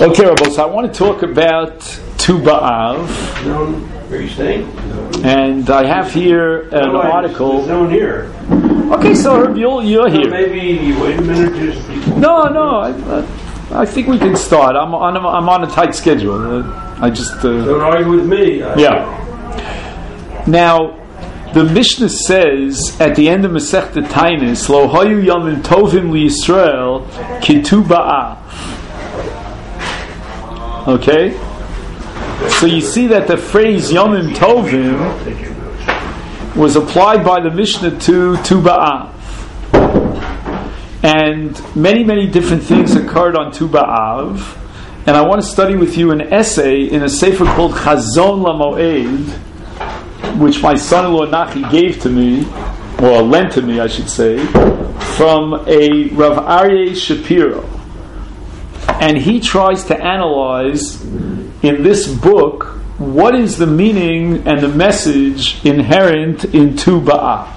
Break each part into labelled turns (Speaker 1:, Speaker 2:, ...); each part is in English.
Speaker 1: Okay, Rabbi, so I want to talk about Tu B'Av.
Speaker 2: Where are you staying?
Speaker 1: And I have here an article.
Speaker 2: There's no one here.
Speaker 1: Okay, so Herb, you're here.
Speaker 2: Maybe you wait a minute or just...
Speaker 1: No, I think we can start. I'm on a tight schedule.
Speaker 2: Don't argue with me.
Speaker 1: Yeah. Now, the Mishnah says at the end of Masechta Tainis, Lo hayu yamim tovim liYisrael ki Tu B'Av. Okay? So you see that the phrase Yomim Tovim was applied by the Mishnah to Tu B'Av. And many different things occurred on Tu B'Av. And I want to study with you an essay in a sefer called Chazon LaMoed, which my son-in-law Nachi gave to me, or lent to me I should say, from a Rav Aryeh Shapiro. And he tries to analyze in this book what is the meaning and the message inherent in Tu B'Av.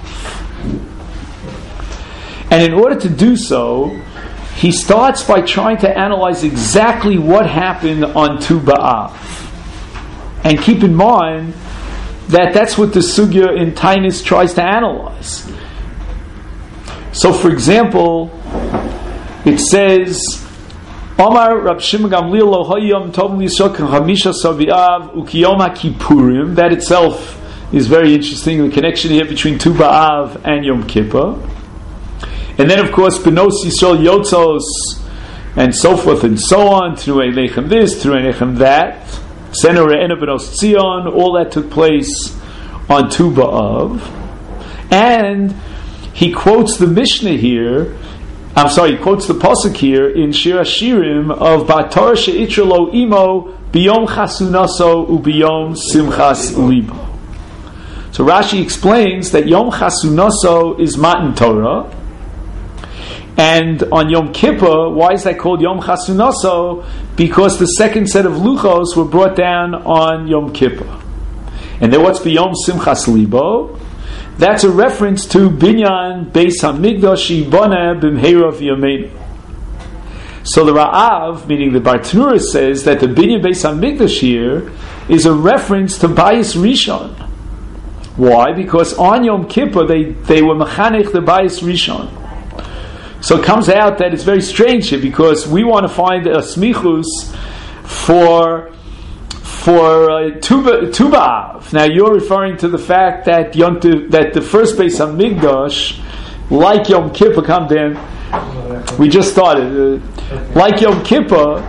Speaker 1: And in order to do so, he starts by trying to analyze exactly what happened on Tu B'Av. And keep in mind that that's what the Sugya in Tainis tries to analyze. So for example, it says, Omar Rab Shimon Gamliel lo hayom tov liyisrael k'chamisha savi'av ukiyom ha'kippurim. That itself is very interesting, the connection here between Tu B'Av and Yom Kippur. And then of course Benos Yisrael Yotzos and so forth and so on, T'nui Lechem this, T'nui Lechem that, Senu Re'enu Benos Tzion, all that took place on Tu B'Av. And he quotes the Mishnah here, he quotes the pasuk here in Shir Hashirim of Ba'Torah she'itra lo imo biyom chasunaso ubiyom simchas libo. So Rashi explains that Yom Chasunaso is Matan Torah, and on Yom Kippur, why is that called Yom Chasunaso? Because the second set of luchos were brought down on Yom Kippur. And then what's biyom simchas libo? That's a reference to Binyan Beis Hamikdash Yiboneh B'mheira V'yameinu. So the Ra'av, meaning the Bartanura, says that the Binyan Beis Hamikdash here is a reference to Bayis Rishon. Why? Because on Yom Kippur they were mechanech the Bayis Rishon. So it comes out that it's very strange here because we want to find a smichus for Tu B'Av. Now you're referring to the fact that that the first Beis Hamikdash, like Yom Kippur, come down. We just started. Like Yom Kippur,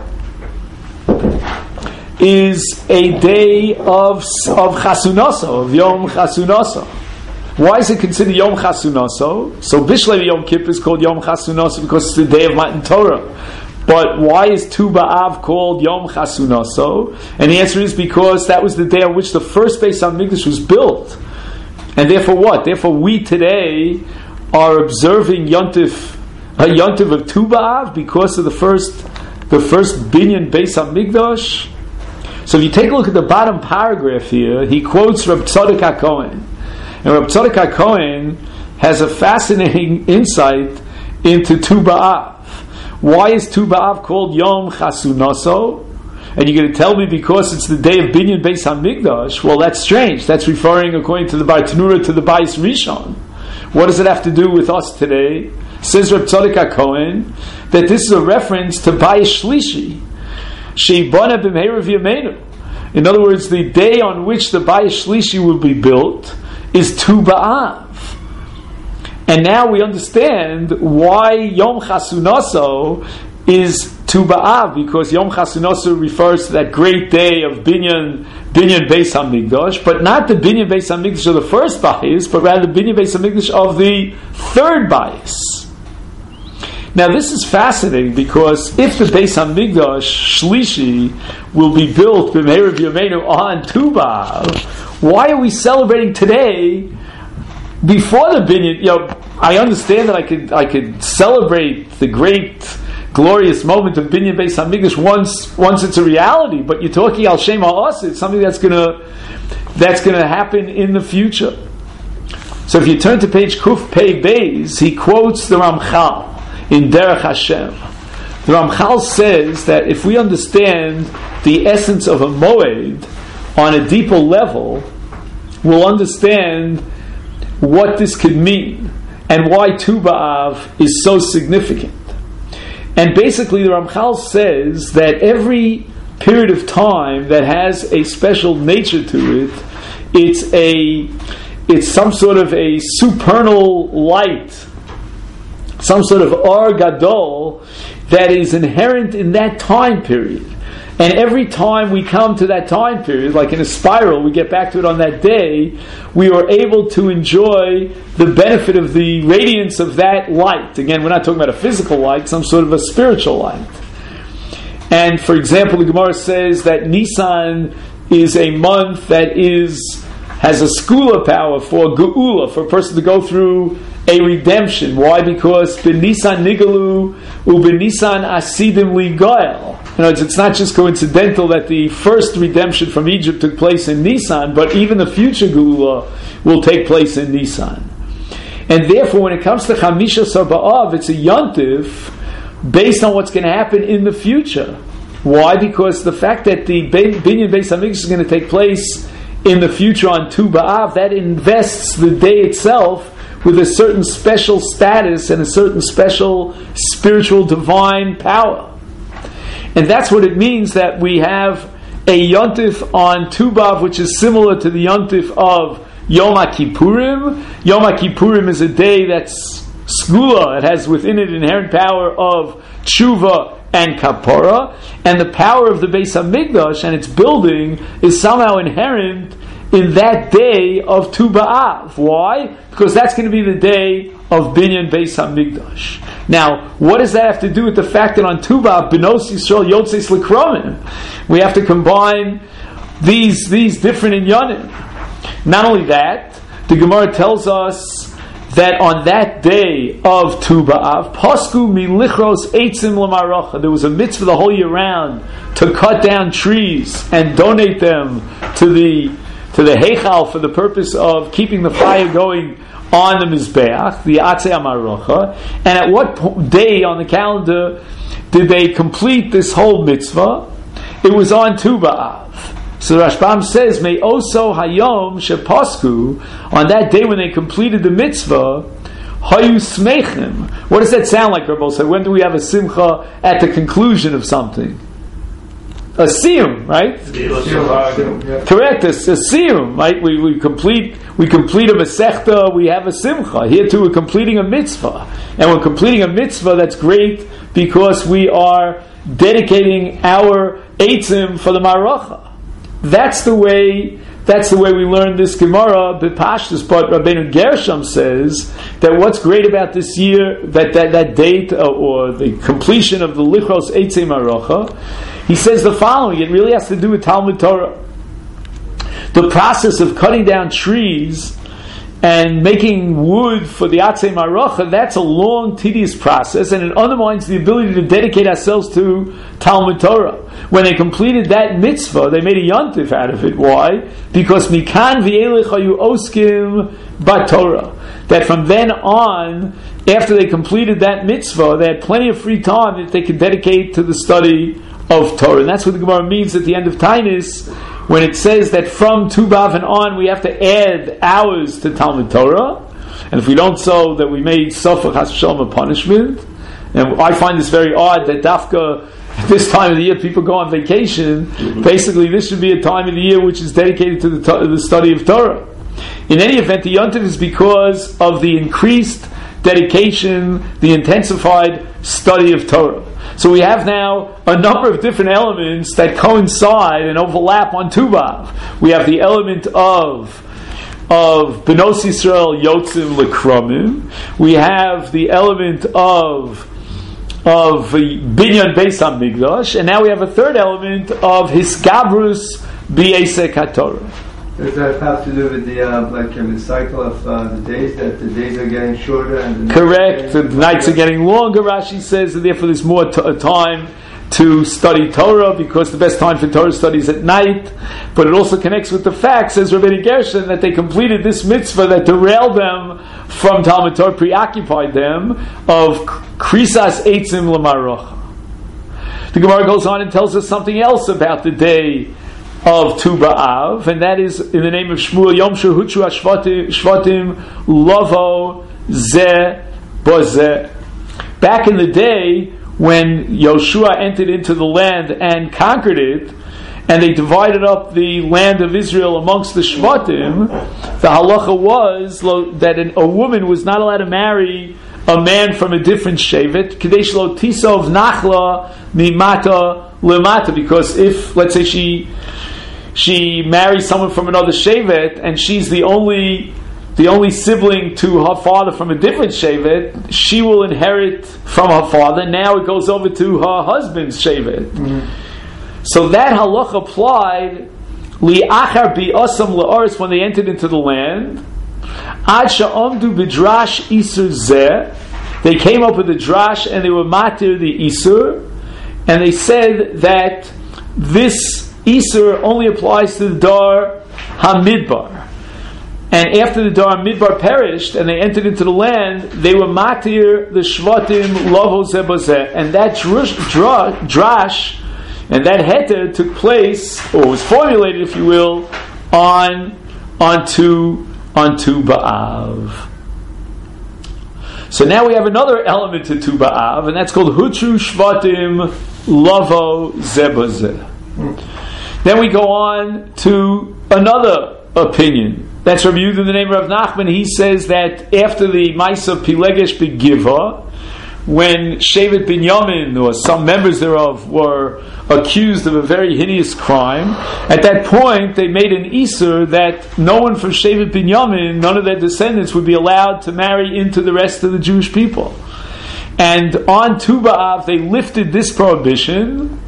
Speaker 1: is a day of Chasunaso, of Yom Chasunaso. Why is it considered Yom Chasunaso? So Bishlei Yom Kippur is called Yom Chasunaso because it's the day of Matan Torah. But why is Tu B'Av called Yom Chasunaso? And the answer is because that was the day on which the first Beis Hamikdash was built. And therefore what? Therefore we today are observing Yontif of Tu B'Av because of the first Binyan Beis Hamikdash. So if you take a look at the bottom paragraph here, he quotes Reb Tzadok HaKohen. And Reb Tzadok HaKohen has a fascinating insight into Tu B'Av. Why is Tu B'Av called Yom Chasunaso? And you're going to tell me because it's the day of Binyan Beis Hamikdash. Well, that's strange. That's referring, according to the Bartanura, to the Bayis Rishon. What does it have to do with us today? Says Reb Tzadok HaKohen that this is a reference to Bayis Shlishi, Sheibana B'mheira V'yameinu. In other words, the day on which the Bayis Shlishi will be built is Tu B'Av. And now we understand why Yom Chasunaso is Tu B'Av, because Yom Chasunaso refers to that great day of Binyan Beis Hamikdash, but not the Binyan Beis Hamikdash of the first Bayis, but rather the Binyan Beis Hamikdash of the third Bayis. Now this is fascinating because if the Beis Hamikdash Shlishi will be built B'mheira V'yameinu on Tu B'Av, why are we celebrating today before the Binyan? I understand that I could celebrate the great, glorious moment of Binyan Beis Hamikdash once it's a reality. But you're talking al Shem HaOseh, it's something that's going to happen in the future. So if you turn to page Kuf Pei Beis, he quotes the Ramchal in Derech Hashem. The Ramchal says that if we understand the essence of a moed on a deeper level, we'll understand what this could mean and why Tu B'Av is so significant. And basically the Ramchal says that every period of time that has a special nature to it, it's some sort of a supernal light, some sort of Or Gadol that is inherent in that time period. And every time we come to that time period, like in a spiral, we get back to it on that day, we are able to enjoy the benefit of the radiance of that light. Again, we're not talking about a physical light, some sort of a spiritual light. And for example, the Gemara says that Nisan is a month that has a skula power for geula, for a person to go through a redemption. Why? Because b'Nisan nigalu u'b'Nisan asidim ligoel. You know, it's not just coincidental that the first redemption from Egypt took place in Nisan, but even the future geula will take place in Nisan. And therefore, when it comes to Chamisha B'Av, it's a yontif based on what's going to happen in the future. Why? Because the fact that the Binyan Beis Hamikdash is going to take place in the future on Tu B'Av, that invests the day itself with a certain special status and a certain special spiritual divine power. And that's what it means that we have a yontif on Tu B'Av, which is similar to the yontif of Yom HaKippurim. Yom HaKippurim is a day that's skula, it has within it inherent power of tshuva and kapara, and the power of the Beis Hamikdash and its building is somehow inherent in that day of Tu B'Av. Why? Because that's going to be the day of Binyan Beis Hamikdash. Now, what does that have to do with the fact that on Tu B'Av, B'nos Yisrael Yotzeis L'Kromim, we have to combine these different inyanim? Not only that, the Gemara tells us that on that day of Tu B'Av, Pasku milichros eitzim l'maracha, there was a mitzvah the whole year round to cut down trees and donate them to the Heichal for the purpose of keeping the fire going on the Mizbeach, the Atzei HaMarocha. And at what day on the calendar did they complete this whole mitzvah? It was on Tu B'Av. So Rashbam says, May oso hayom shepasku, on that day when they completed the mitzvah, hayu smechim. What does that sound like, Rabbi said? When do we have a simcha at the conclusion of something? A siyum, right? Correct, a siyum, right? We complete a mesechta, we have a simcha. Here too, we're completing a mitzvah, and we're completing a mitzvah that's great because we are dedicating our eitzim for the maracha. That's the way we learn this Gemara b'Pashtus. But Rabbeinu Gershom says that what's great about this year, that date or the completion of the Lichros Eitzei Maracha, he says the following. It really has to do with Talmud Torah. The process of cutting down trees and making wood for the Atzei Maracha, that's a long, tedious process, and it undermines the ability to dedicate ourselves to Talmud Torah. When they completed that mitzvah, they made a yontif out of it. Why? Because mikan v'elech hayu oskim b'Torah. That from then on, after they completed that mitzvah, they had plenty of free time that they could dedicate to the study of Torah. And that's what the Gemara means at the end of Tainis, when it says that from Tu B'Av and on, we have to add hours to Talmud Torah. And if we don't so, that we made Sofach HaShalom a punishment. And I find this very odd that Dafka, at this time of the year, people go on vacation. Mm-hmm. Basically, this should be a time of the year which is dedicated to the study of Torah. In any event, the Yontif is because of the increased dedication, the intensified study of Torah. So we have now a number of different elements that coincide and overlap on Tu B'Av. We have the element of B'nos Yisrael Yotzim L'Kromim. We have the element of Binyan Beis Hamikdash, and now we have a third element of Hisgabrus B'Esek HaTorah.
Speaker 3: Does that have to do with the cycle of the days, that the days are getting shorter? And
Speaker 1: correct. The nights are getting longer, Rashi says, and therefore there's more time to study Torah, because the best time for Torah study is at night. But it also connects with the fact, says Rabbeinu Gershon, that they completed this mitzvah that derailed them from Talmud Torah, preoccupied them, of Krisas Eitzim L'Marocha. The Gemara goes on and tells us something else about the day of Tu B'Av, and that is in the name of Shmuel, Yom Shehuchu Shvatim Lavo Zeh Bozeh. Back in the day when Yoshua entered into the land and conquered it, and they divided up the land of Israel amongst the Shvatim, the halacha was that a woman was not allowed to marry a man from a different shevet, Kadesh lo tisov nachla mimata lemata, because if, let's say, she marries someone from another shevet and she's the only sibling to her father from a different shevet, she will inherit from her father. Now it goes over to her husband's shevet. Mm-hmm. So that halacha applied li'achar bi'asam la'aretz, when they entered into the land. Ad sha'amdu b'drash isur zeh, they came up with a drash and they were matir the isur, and they said that this isur only applies to the dar hamidbar. And after the Dar Midbar perished and they entered into the land, they were matir the Shvatim Lavo Zeh Bozeh. And that drash and that heter took place, or was formulated, if you will, on Tu B'Av. So now we have another element to Tu B'Av, and that's called Huchu Shvatim Lavo Zeh Bozeh. Then we go on to another opinion. That's Rabbi Yehuda in the name of Rav Nachman. He says that after the Maisa Pilegesh Begiva, when Shevet Binyamin, or some members thereof, were accused of a very heinous crime, at that point they made an Isur that no one from Shevet Binyamin, none of their descendants, would be allowed to marry into the rest of the Jewish people. And on Tu B'Av they lifted this prohibition,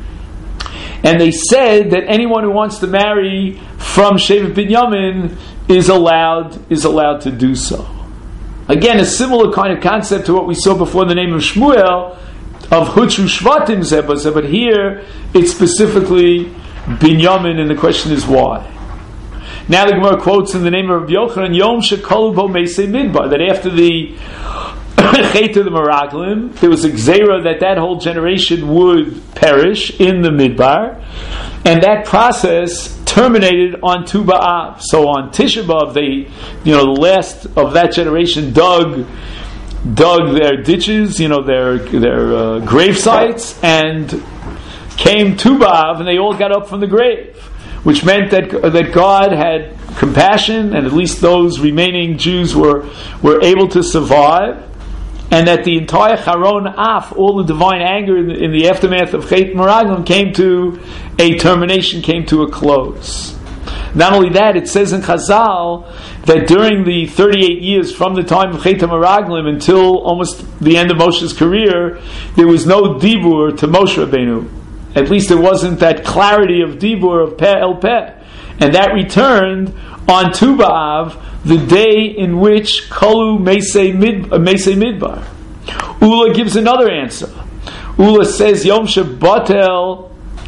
Speaker 1: and they said that anyone who wants to marry from Shevet Binyamin is allowed to do so. Again, a similar kind of concept to what we saw before in the name of Shmuel, of Huchu Shvatim Zeh Bozeh, but here it's specifically Binyamin, and the question is why. Now the Gemara quotes in the name of Rabbi Yochanan, Yom Shekolu Bo Meisei Midbar, that after the Chet of the Meraglim, there was a Gzeira that whole generation would perish in the Midbar, and that process terminated on Tu B'Av. So on Tisha B'Av, the last of that generation dug their ditches, their grave sites, and came Tu B'Av, and they all got up from the grave, which meant that God had compassion, and at least those remaining Jews were able to survive. And that the entire Charon Af, all the divine anger in the aftermath of Chet Meraglim, came to a termination, came to a close. Not only that, it says in Chazal that during the 38 years from the time of Chet Meraglim until almost the end of Moshe's career, there was no dibur to Moshe Rabbeinu. At least there wasn't that clarity of dibur, of peh el peh. And that returned on Tu B'Av, the day in which Kolu Meisei Midbar. Ula gives another answer. Ula says Yom Shebatel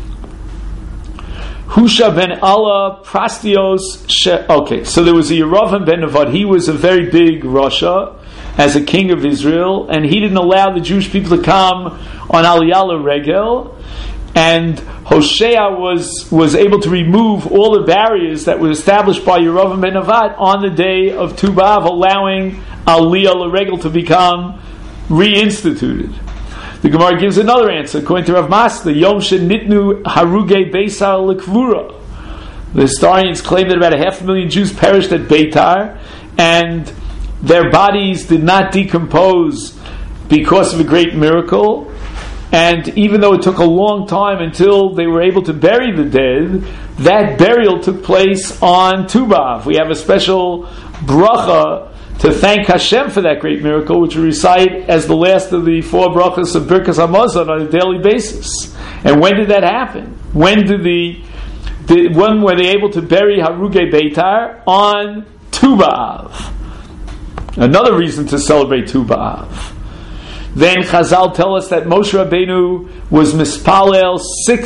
Speaker 1: Husha ben Allah Prastios Okay, so there was a Yeravam ben Nevad. He was a very big Rasha as a king of Israel, and he didn't allow the Jewish people to come on Aliyah L'Regel. And Hosea was able to remove all the barriers that were established by Yeravam ben Nevat on the day of Tu B'Av, allowing Aliyah L'Regel to become reinstituted. The Gemara gives another answer. According to Rav Masda, Yom Shenitnu Haruge Beisar L'Kvura. The historians claim that about 500,000 Jews perished at Beitar, and their bodies did not decompose because of a great miracle. And even though it took a long time until they were able to bury the dead, that burial took place on Tu B'Av. We have a special bracha to thank Hashem for that great miracle, which we recite as the last of the 4 brachas of Birkas Hamazon on a daily basis. And when did that happen? When were they able to bury Haruge Beitar? On Tu B'Av. Another reason to celebrate Tu B'Av. Then Chazal tell us that Moshe Rabbeinu was mispalel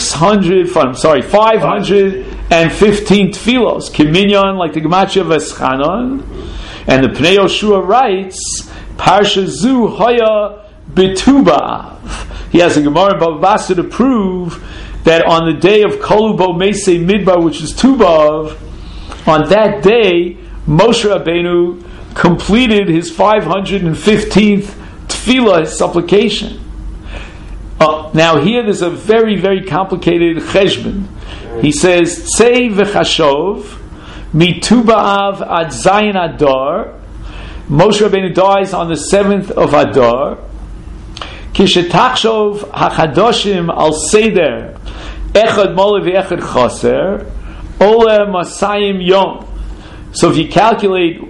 Speaker 1: 515 tfilos, kiminyan, like the Gematria Veschanon. And the Pnei Yoshua writes, Parsha Zu Haya B'Tu B'Av. He has a Gemara in Bava Basra to prove that on the day of Kolubo Meisei Midbar, which is Tubav, on that day, Moshe Rabbeinu completed his 515th tefillah, his supplication. Now here there's a very, very complicated cheshbon. He says, Tzei v'chashov, mi Tu B'Av ad Zayin Adar. Moshe Rabbeinu dies on the 7th of Adar. Kishetachshov hachadoshim al seder, echad mole v'echad chaser, ole masayim yom. So if you calculate,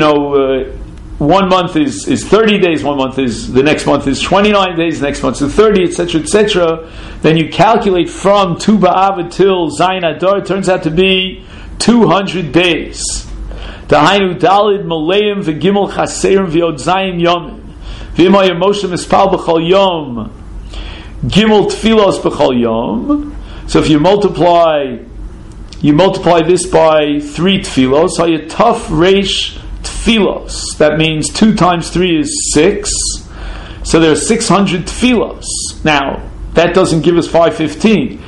Speaker 1: 1 month is 30 days, 1 month is, the next month is 29 days, the next month is 30, etc., then you calculate from Tu B'Av until Zayin Adar, it turns out to be 200 days. Dahainu dalid maleim v'gimel chaserim v'yod Zayin yomim. V'imay Moshe mispal b'chol yom, gimel tfilos b'chol yom. So if you multiply this by 3 tfilos, so you tough reish tfilos. That means 2 times 3 is 6. So there are 600 tfilos. Now, that doesn't give us 515.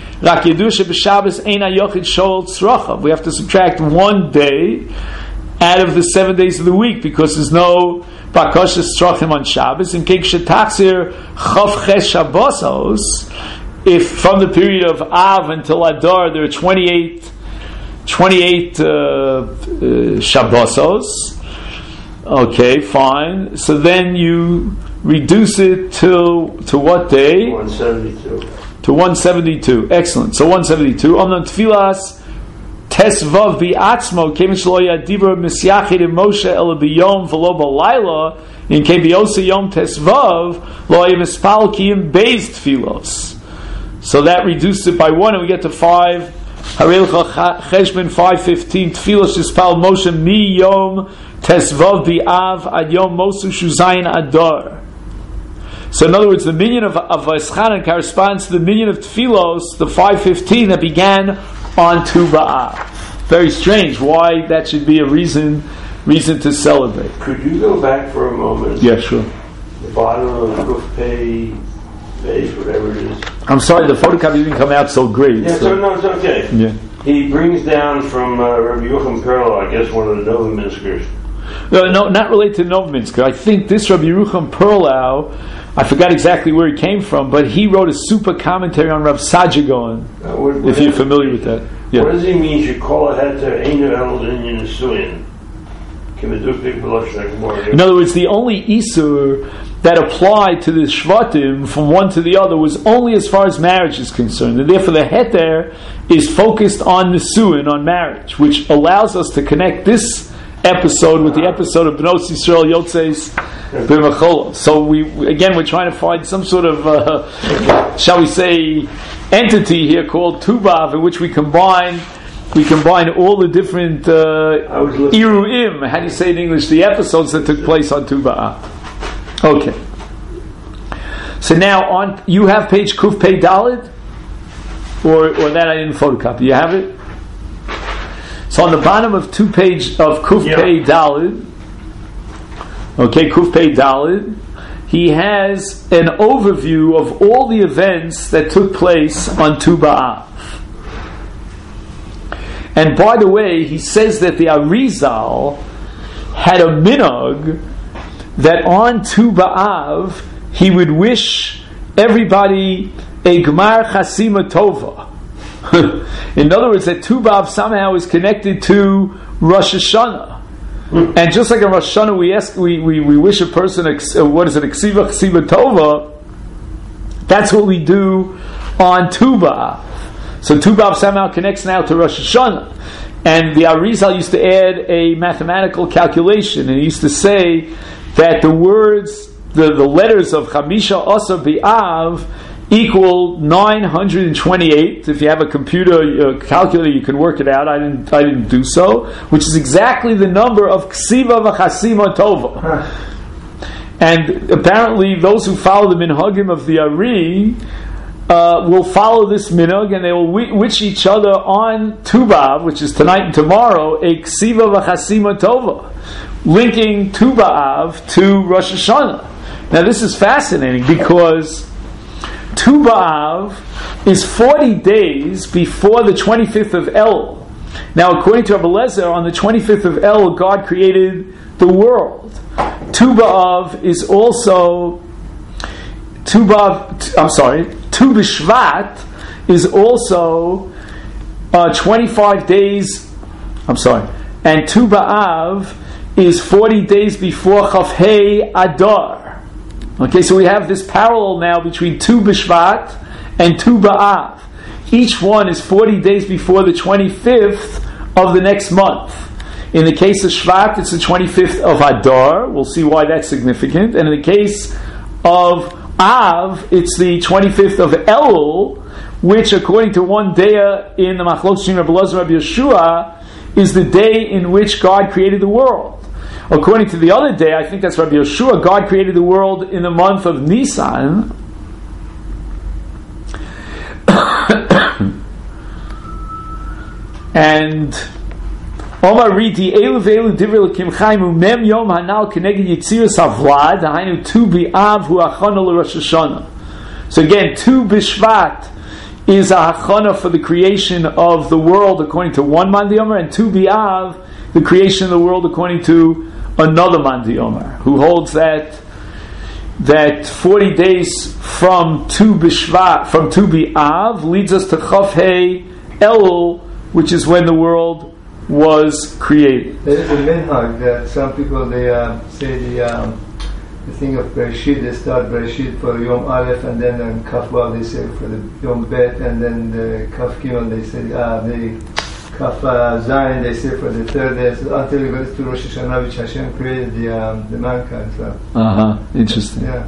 Speaker 1: We have to subtract 1 day out of the 7 days of the week because there's no bakasha tzrachim on Shabbos. In case shetaxir chav ches Shabbosos, if from the period of Av until Adar there are 28 Shabbosos, okay, fine. So then you reduce it to what day?
Speaker 2: 172.
Speaker 1: To 172. Excellent. So 172. Omnam tfilas tesvav bi'atzmo kemin shelo yadibur misyachid in Moshe ela biyom v'lo b'layla in kebiosa yom tesvav lo yemispal kiyim beis tfilos. So that reduces it by 1 and we get to 5. Harelcha cheshbon 515 tfilos yispal Moshe mi yom tesvav bi'av ad yom mosu shuzayin adar. So in other words, the minyan of Eschanan corresponds to the minyan of Tfilos, the 515 that began on Tu B'Av. Very strange. Why that should be a reason to celebrate.
Speaker 2: Could you go back for a moment?
Speaker 1: Yeah, sure.
Speaker 2: The bottom of the book page, whatever it is.
Speaker 1: I'm sorry, the photocopy didn't come out so great.
Speaker 2: Yeah, no, it's okay.
Speaker 1: Yeah.
Speaker 2: He brings down from Rabbi Yerucham Perlo, I guess one of the Novominskers.
Speaker 1: No, not related to Novominsker. I think this Rabbi Yerucham Perlau, I forgot exactly where he came from, but he wrote a super commentary on Rav Sajagon, if you're familiar with that. Yeah.
Speaker 2: What does he mean? You call it heter einu held in Yisuin.
Speaker 1: In other words, the only Isur that applied to the Shvatim from one to the other was only as far as marriage is concerned. And therefore the heter is focused on Nisuin, on marriage, which allows us to connect this episode with the episode of Bnos Yisrael Yotzeis B'Machol. So we're trying to find some sort of, shall we say, entity here called Tubav, in which we combine all the different Iruim, how do you say in English, the episodes that took place on Tubav. Okay. So now you have page Kuf Pei Dalid, or that I didn't photocopy. You have it? So on the bottom of 2 page of Kuf Pei Dalid, okay, Kuf Pei Dalid, he has an overview of all the events that took place on Tu B'Av. And by the way, he says that the Arizal had a minhag that on Tu B'Av he would wish everybody a Gmar Chasima Tova. In other words, that Tu B'Av somehow is connected to Rosh Hashanah. And just like in Rosh Hashanah, we wish a person what is it, Ksiva Chasiva Tova. That's what we do on Tu B'Av. So Tu B'Av somehow connects now to Rosh Hashanah. And the Arizal used to add a mathematical calculation, and he used to say that the words, the letters of Chamisha Asa B'Av equal 928. If you have a computer calculator, you can work it out. I didn't do so. Which is exactly the number of Ksiva V'Chasima Tova. And apparently, those who follow the minhagim of the Ari will follow this minhag, and they will wish each other on Tu B'Av, which is tonight and tomorrow, a Ksiva V'Chasima Tova, linking Tu B'Av to Rosh Hashanah. Now, this is fascinating because Tu B'Av is 40 days before the 25th of El. Now, according to Rabbi Lezer, on the 25th of El, God created the world. Tu B'Av is also Tu B'Shvat is also 25 days. And Tu B'Av is 40 days before Chaf Hei Adar. Okay, so we have this parallel now between Tu B'Shvat and Tu B'Av. Each one is 40 days before the 25th of the next month. In the case of Shvat, it's the 25th of Adar. We'll see why that's significant. And in the case of Av, it's the 25th of Elul, which, according to one day in the Machlokes between Rabbi Elazar and Rabbi Yeshua, is the day in which God created the world. According to the other day, I think that's Rabbi Yeshua, God created the world in the month of Nisan. And Omar Riti Elu Velu Divrei L'Kim Chaimu Mem Yom Hanal Keneged Yitziras Havlad Hainu Tu B'Av Hu Hachana L'Rosh Hashanah. So again, Tu B'Shvat is a hachana for the creation of the world according to one Man D'Omer, and Tu B'Av the creation of the world according to another Man D'Omer, who holds that 40 days from Tu B'Shvat, from Tu B'Av, leads us to Chaf Hei Elul, which is when the world was created.
Speaker 3: There is a minhag that some people they say the thing of Bereshit, they start Bereshit for Yom Aleph, and then on Kaf Vav they say for the Yom Bet, and then the Kaf Gimel they say the Kaf Zayin they say for the third day, so until it goes to Rosh Hashanah, which Hashem created the mankind. So.
Speaker 1: Interesting.
Speaker 3: Yeah.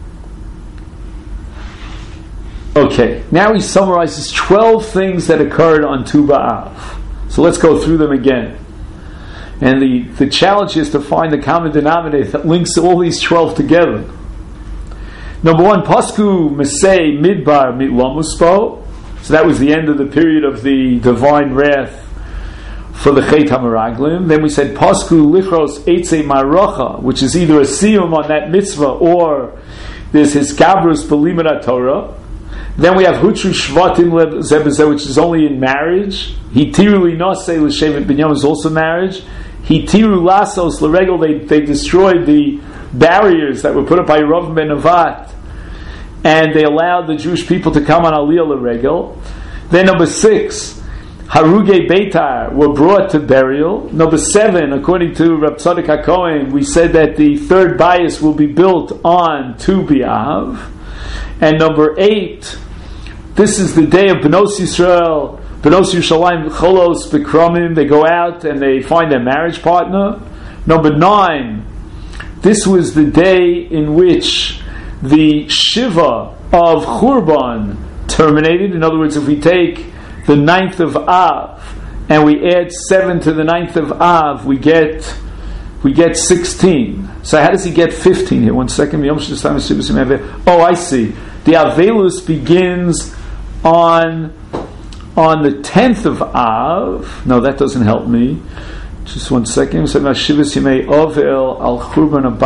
Speaker 1: Okay, now he summarizes 12 things that occurred on Tu B'Av. So let's go through them again. And the challenge is to find the common denominator that links all these 12 together. Number one, Pasku Mesei Midbar Mitlamuspo. So that was the end of the period of the divine wrath for the Chet HaMeraglim. Then we said Pasku Lichros Eitzei Marocha, which is either a siyum on that mitzvah or there's his Gabrus B'Limud Torah. Then we have Hutru Shvatim Zebezeh, which is only in marriage. Hitiru Linaseh L'Shevet Binyamin is also marriage. Hitiru Lasos L'Regel, they destroyed the barriers that were put up by Rav Ben Nevat, and they allowed the Jewish people to come on Aliyah L'Regel. Then number 6, Harugei Beitar were brought to burial. Number 7, according to Rab Tzadok HaKohen, we said that the third bias will be built on Tu B'Av. And number 8, this is the day of Benos Yisrael, Benos Yerushalayim Cholos B'Kromim. They go out and they find their marriage partner. Number 9, this was the day in which the Shiva of Churban terminated. In other words, if we take the 9th of Av and we add 7 to the 9th of Av, we get 16. So how does he get 15 here? 1 second. Oh, I see. The Avelus begins on the 10th of Av. No, that doesn't help me. Just 1 second. What's the problem? 9,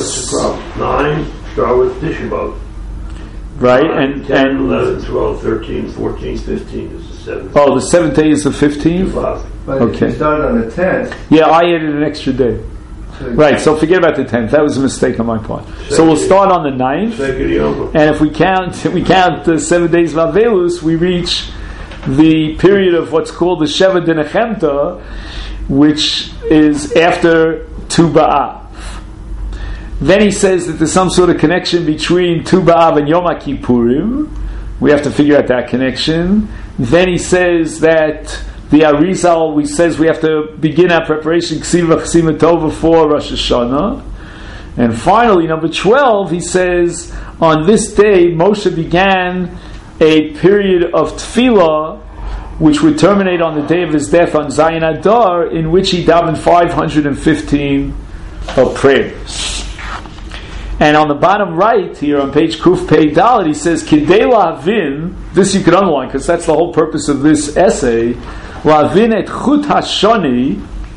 Speaker 2: start with Tisha B'Av.
Speaker 1: Right,
Speaker 2: 9, 10, 11, 12, 13, 14, 15 is the 7th.
Speaker 1: Oh, the 7th day is the 15th?
Speaker 3: But
Speaker 1: okay.
Speaker 3: If you start on the 10th.
Speaker 1: Yeah, I added an extra day. Right, so forget about the 10th. That was a mistake on my part. So we'll start on the 9th. And if we count the 7 days of Avelus, we reach the period of what's called the Sheva D'Nechemta, which is after Tu B'Av. Then he says that there's some sort of connection between Tu B'Av and Yom HaKippurim. We have to figure out that connection. Then he says that the Arizal says we have to begin our preparation Ksiva Chesima Tova for Rosh Hashanah. And finally, number 12, he says on this day Moshe began a period of tefillah, which would terminate on the day of his death on Zayin Adar, in which he davened 515 of prayers. And on the bottom right here on page Kuf Pei Dalet, he says Kidei La'avin. This you could underline because that's the whole purpose of this essay. La'avin et Chut Hashani,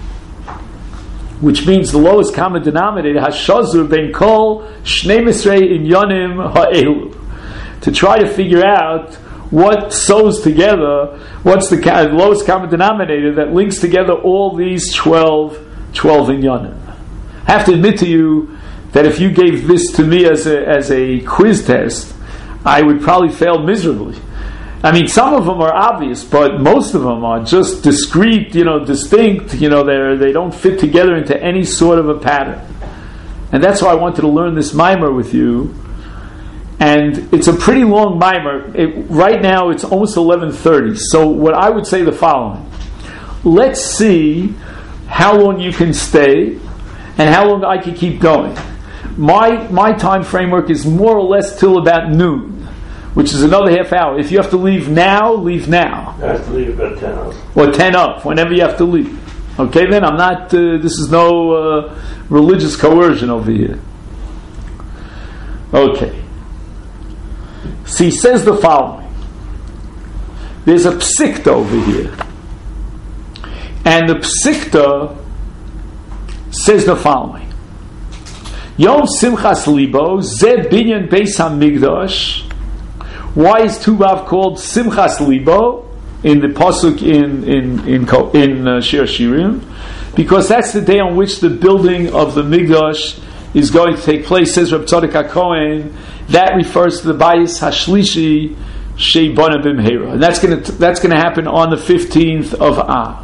Speaker 1: which means the lowest common denominator. Hashazur ben Kol Shnei Misrei Inyanim Ha'elu. to try to figure out what sews together, what's the lowest common denominator that links together all these 12 inyanim. I have to admit to you that if you gave this to me as a quiz test, I would probably fail miserably. I mean, some of them are obvious, but most of them are just discrete, distinct. They don't fit together into any sort of a pattern. And that's why I wanted to learn this mimer with you. And it's a pretty long mimer. Right now, it's almost 11:30. So what I would say the following. Let's see how long you can stay and how long I can keep going. My time framework is more or less till about noon, which is another half hour. If you have to leave now, leave now.
Speaker 2: I have to leave about 10 up.
Speaker 1: Or 10 up, whenever you have to leave. Okay, then I'm not, this is no religious coercion over here. Okay. So he says the following. There's a psikta over here. And the psikta says the following. Yom Simchas Libo, Ze Binyan Beis HaMikdash. Why is Tu B'Av called Simchas Libo in the pasuk in Shir Shirim? Because that's the day on which the building of the Mikdash is going to take place. Says Reb Tzadok HaKohen. That refers to the Bayis Hashlishi Shei Bona B'Mheira, and that's going to happen on the 15th of Av.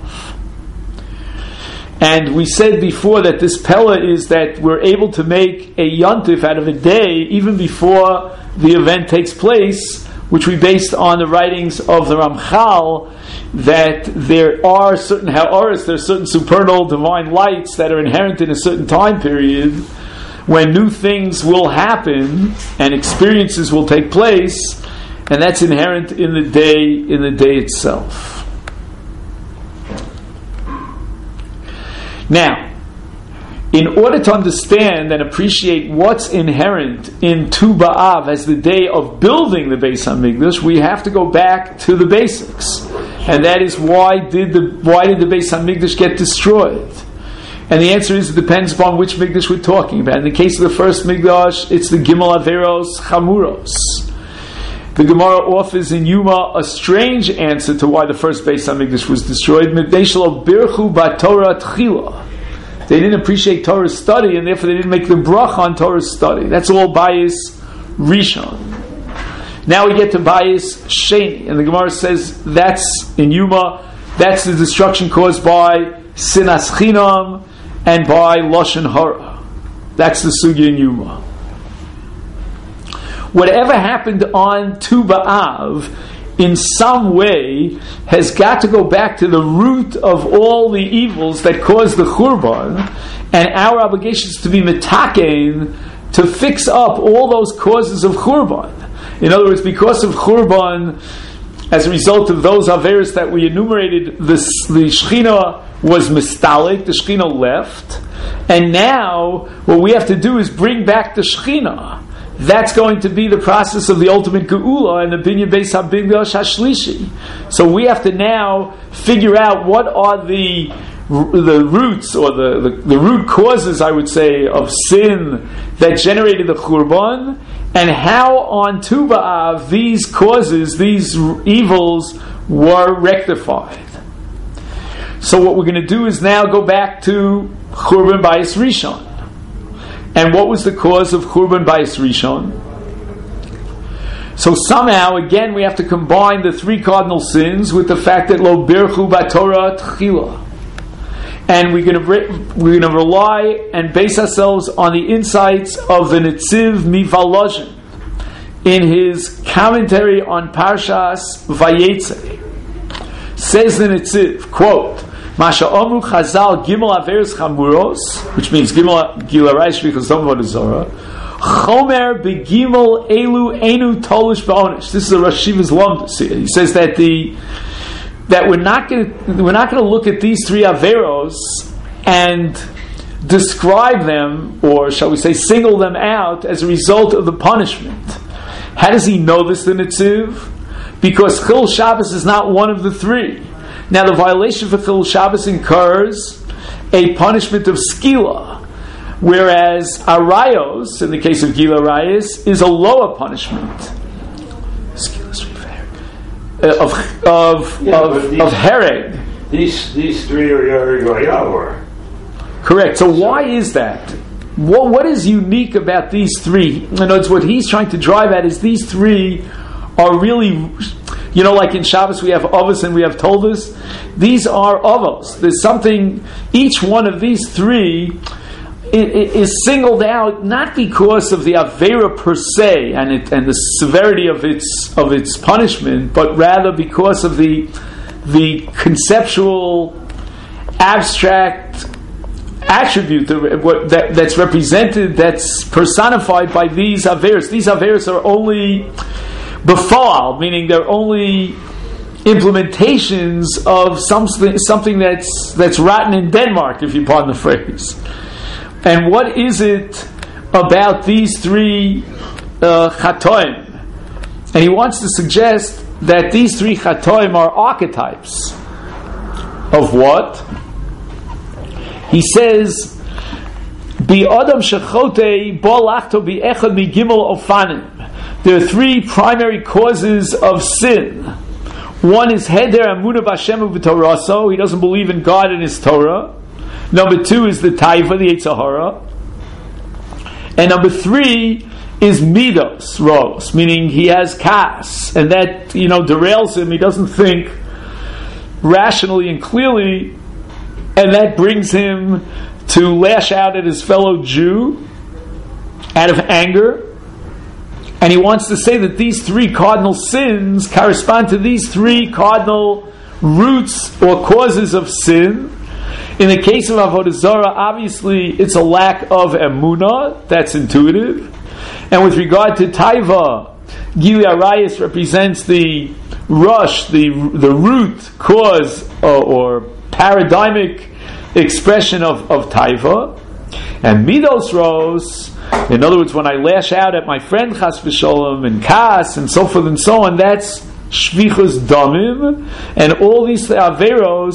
Speaker 1: And we said before that this Pella is that we're able to make a yontif out of a day even before the event takes place, which we based on the writings of the Ramchal, that there are certain ha'aris, there are certain supernal divine lights that are inherent in a certain time period when new things will happen and experiences will take place, and that's inherent in the day itself. Now, in order to understand and appreciate what's inherent in Tu B'Av as the day of building the Beis HaMikdash, we have to go back to the basics, and that is why did the Beis HaMikdash get destroyed? And the answer is it depends upon which Mikdash we're talking about. In the case of the first Mikdash, it's the Gimel Averos Chamuros. The Gemara offers in Yuma a strange answer to why the first Beis HaMikdash was destroyed. Mipnei shelo birchu b'Torah tchila. They didn't appreciate Torah's study, and therefore they didn't make the bracha on Torah's study. That's all Bayis Rishon. Now we get to Bayis Sheni, and the Gemara says that's in Yuma. That's the destruction caused by Sinas Chinam and by Lashon Hara. That's the sugya in Yuma. Whatever happened on Tu B'Av in some way has got to go back to the root of all the evils that caused the Churban, and our obligation is to be metakein to fix up all those causes of Churban. In other words, because of Churban, as a result of those averos that we enumerated, the Shechina was mistalik, the Shechina left, and now what we have to do is bring back the Shechina. That's going to be the process of the ultimate geula and the binyan beis hamikdash hashlishi. So we have to now figure out what are the roots or the root causes, I would say, of sin that generated the Churban, and how on Tu B'Av these causes, these evils, were rectified. So what we're going to do is now go back to Churban Bayis Rishon. And what was the cause of Churban Bayis Rishon? So somehow, again, we have to combine the three cardinal sins with the fact that Lo Birchu B'Torah Tchila. And we're going to rely and base ourselves on the insights of the Netziv Mivalozhin in his commentary on Parshas Vayetze. Says the Netziv, quote, Masha Omru Chazal Gimel Averos Chamuros, which means Gimel Gilarai Shvichas Dom Vodazora, Chomer Begimel Elu Enu Tolish Ba'onish. This is a Rosh Yeshiva's Lumdus here. He says that we're not going to look at these three Averos and describe them, or shall we say, single them out as a result of the punishment. How does he know this, the Netziv? Because Chil Shabbos is not one of the three. Now, the violation for Chil Shabbos incurs a punishment of skila, whereas arayos, in the case of Gila Arayos, is a lower punishment. hereg.
Speaker 2: These three are Yavar.
Speaker 1: Correct. So why is that? What is unique about these three? In other words, what he's trying to drive at is these three are really, like in Shabbos we have Avos and we have Toldos. These are Avos. There's something, each one of these three is singled out not because of the Avera per se and the severity of its punishment, but rather because of the conceptual, abstract attribute that's represented, that's personified by these Averos. These Averos are only befal, meaning they're only implementations of something that's rotten in Denmark, if you pardon the phrase. And what is it about these three chatoim? And he wants to suggest that these three chatoim are archetypes of what? He says, "Bi adam shechote bo lachto bi echad mi gimel ofanim." There are three primary causes of sin. One is heder amunah b'Hashem u'v'toraso. He doesn't believe in God and His Torah. Number two is the taiva, the Yetzer Hara. And number three is midos, ros, meaning he has kas, and that derails him. He doesn't think rationally and clearly, and that brings him to lash out at his fellow Jew out of anger. And he wants to say that these three cardinal sins correspond to these three cardinal roots or causes of sin. In the case of Avodah Zarah, obviously it's a lack of emunah, that's intuitive. And with regard to taiva, Gili Arayis represents the rush, the root cause or paradigmic expression of taiva. And midos ros, in other words, when I lash out at my friend chas v'sholom and kas and so forth and so on, that's shvichus damim, and all these averos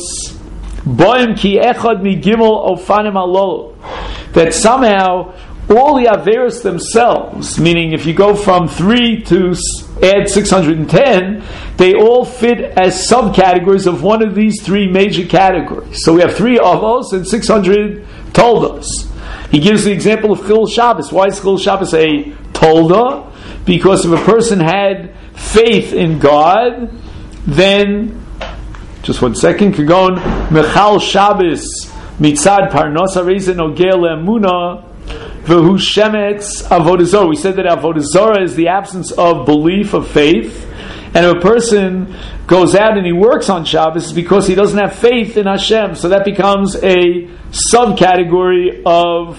Speaker 1: boim ki echad mi gimel ofanim alol, that somehow all the averos themselves, meaning if you go from 3 to add 610, they all fit as subcategories of one of these three major categories. So we have 3 avos and 600 toldos. He gives the example of Chil Shabbos. Why is Chil Shabbos a tolda? Because if a person had faith in God, then, just 1 second, Kagon Mechal Shabbos Mitzad Parnosa Rezen Ogel Emuna V'hu Shemetz Avodah Zarah. We said that Avodah Zarah is the absence of belief, of faith, and if a person goes out and he works on Shabbos, it's because he doesn't have faith in Hashem. So that becomes a subcategory of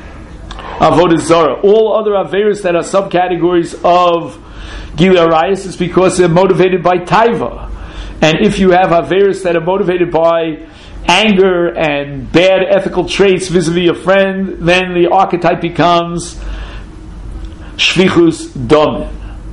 Speaker 1: Avodah Zarah. All other Averos that are subcategories of Gili Arayis is because they're motivated by Taiva. And if you have Averos that are motivated by anger and bad ethical traits vis-a-vis a friend, then the archetype becomes Shvichus Domin.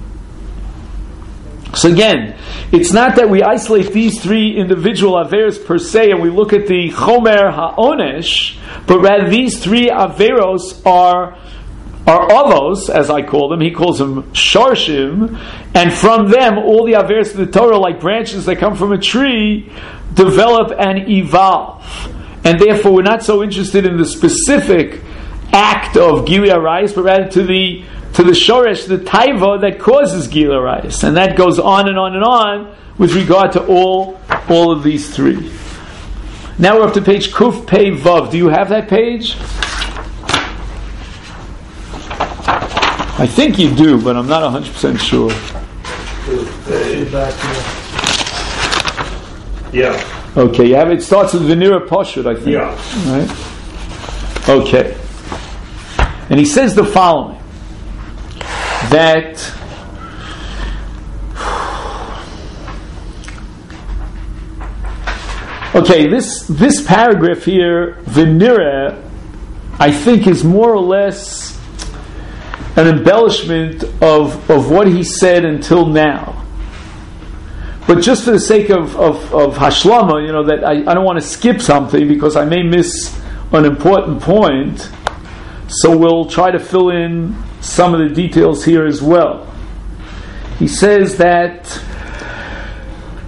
Speaker 1: So again, it's not that we isolate these three individual Averos per se and we look at the Chomer HaOnesh, but rather these three Averos are avos, as I call them. He calls them Sharshim, and from them all the Averos of the Torah, like branches that come from a tree, develop and evolve. And therefore we're not so interested in the specific act of Gili Arayis, but rather to the shoresh, the taiva that causes Gili Arayis. And that goes on and on and on with regard to all of these three. Now we're up to page Kuf Pei Vav. Do you have that page? I think you do, but I'm not 100% sure.
Speaker 2: Yeah.
Speaker 1: Okay, you have it. Starts with Venira Poshut, I think.
Speaker 2: Yeah.
Speaker 1: Right? Okay. And he says the following, that this paragraph here, Venira, I think is more or less an embellishment of what he said until now. But just for the sake of Hashlama, that I don't want to skip something because I may miss an important point, so we'll try to fill in some of the details here as well. He says that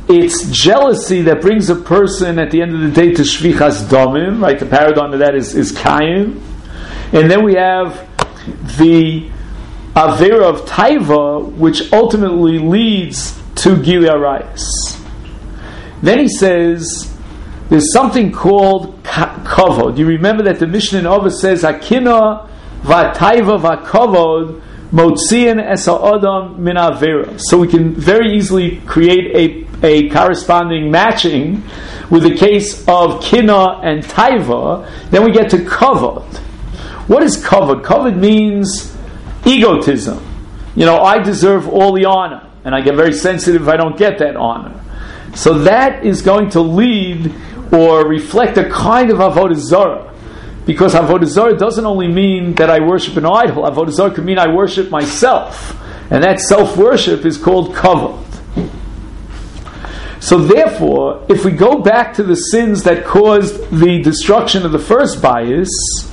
Speaker 1: it's jealousy that brings a person at the end of the day to shvichas damim, right? The paradigm of that is Kayin. And then we have the Avera of Taiva, which ultimately leads to Gilui Arayos. Then he says, there's something called Kavod. You remember that the Mishnah in Avos says, Akina v'Taiva v'Kavod Motzian es ha'adam min Avera. So we can very easily create a corresponding matching with the case of Kina and Taiva. Then we get to Kavod. What is Kavod? Kavod means egotism. I deserve all the honor, and I get very sensitive if I don't get that honor. So that is going to lead or reflect a kind of Avodah Zarah. Because Avodah Zarah doesn't only mean that I worship an idol. Avodah Zarah can mean I worship myself. And that self-worship is called Kavod. So therefore, if we go back to the sins that caused the destruction of the first bias,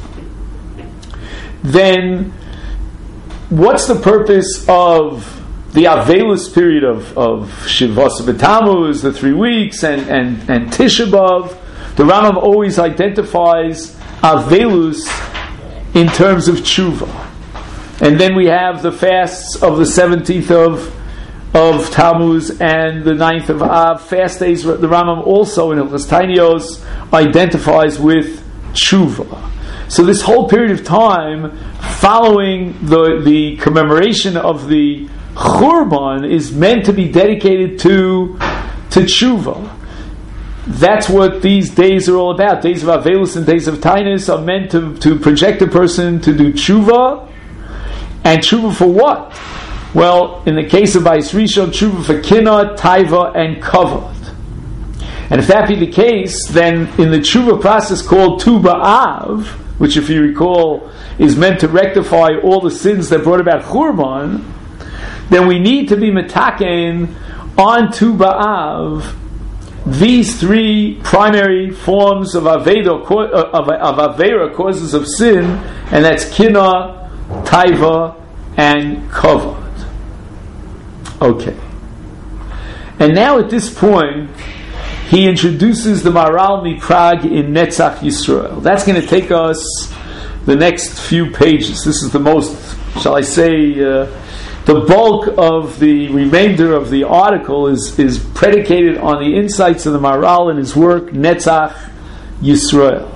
Speaker 1: then what's the purpose of the Avelus period of Shivos B'Tammuz, the 3 weeks, and Tisha B'Av? The Rambam always identifies Avelus in terms of tshuva. And then we have the fasts of the 17th of Tammuz and the 9th of Av, fast days. The Rambam also in Hilchos Tainios identifies with tshuva. So this whole period of time following the commemoration of the Churban is meant to be dedicated to tshuva. That's what these days are all about. Days of Avelus and days of Tainus are meant to project a person to do tshuva. And tshuva for what? Well, in the case of Bayis Rishon, tshuva for Kina, Taiva, and Kavod. And if that be the case, then in the tshuva process called Tu B'Av, which if you recall is meant to rectify all the sins that brought about Churban, then we need to be metaken on Tu B'Av these 3 primary forms of Avera, causes of sin, and that's Kina, Taiva, and Kavod. Okay. And now at this point, he introduces the Maharal Miprag in Netzach Yisrael. That's going to take us the next few pages. This is the most, shall I say, the bulk of the remainder of the article is predicated on the insights of the Maharal in his work Netzach Yisrael.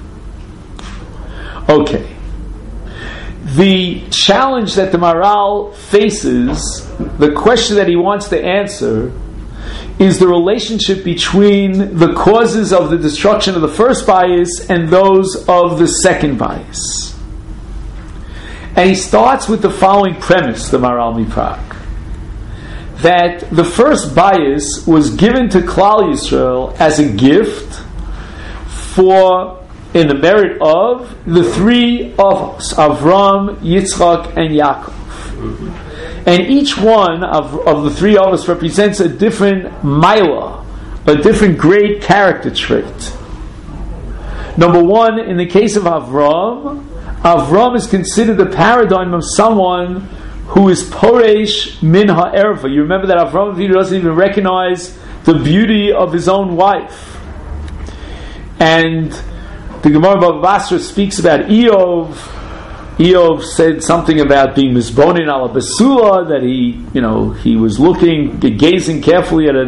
Speaker 1: Okay. The challenge that the Maharal faces, the question that he wants to answer, is the relationship between the causes of the destruction of the first bias and those of the second bias. And he starts with the following premise, the Maharal Miprag, that the first bias was given to Klal Yisrael as a gift in the merit of the 3 of us, Avram, Yitzchak, and Yaakov. And each one of the 3 of us represents a different Maila, a different great character trait. Number 1, in the case of Avram is considered the paradigm of someone who is Poresh Min Ha'erva. You remember that Avram Avinu doesn't even recognize the beauty of his own wife. And the Gemara Bava Basra speaks about Eov. Eov said something about being Mizbonin ala Basula, that he was gazing carefully at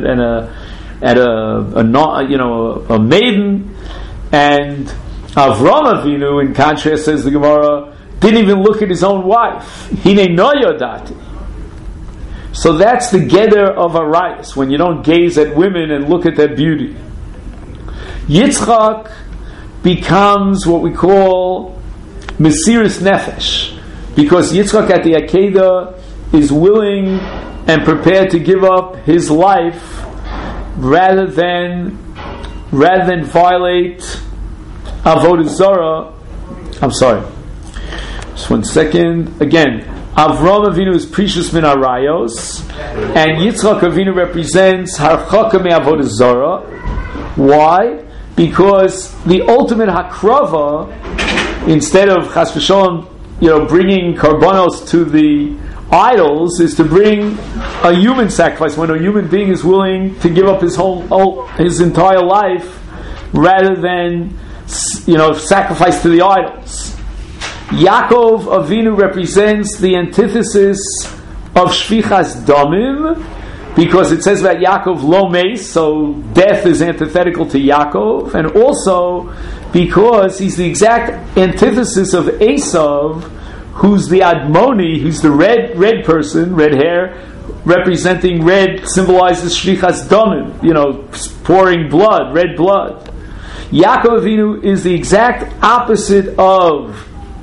Speaker 1: a maiden, and Avram Avinu, in contrast, says the Gemara, didn't even look at his own wife. Hine no yodati. So that's the geder of Arayos, when you don't gaze at women and look at their beauty. Yitzchak becomes what we call Mesiris Nefesh, because Yitzchak at the Akedah is willing and prepared to give up his life rather than violate Avodah Zarah. I'm sorry. Just 1 second. Again, Avram Avinu is Precious Min Arayos, and Yitzchak Avinu represents Harchaka Me Avodah Zarah. Why? Because the ultimate Hakrava, instead of Chas v'Shalom, bringing karbanos to the idols is to bring a human sacrifice, when a human being is willing to give up his his entire life rather than sacrifice to the idols. Yaakov Avinu represents the antithesis of Shvichas Damim, because it says about Yaakov lo meis, so death is antithetical to Yaakov, and also because he's the exact antithesis of Esav, who's the Admoni, who's the red person, red hair, representing red symbolizes Shvichas Damim, pouring blood, red blood. Yaakov Avinu is the exact opposite of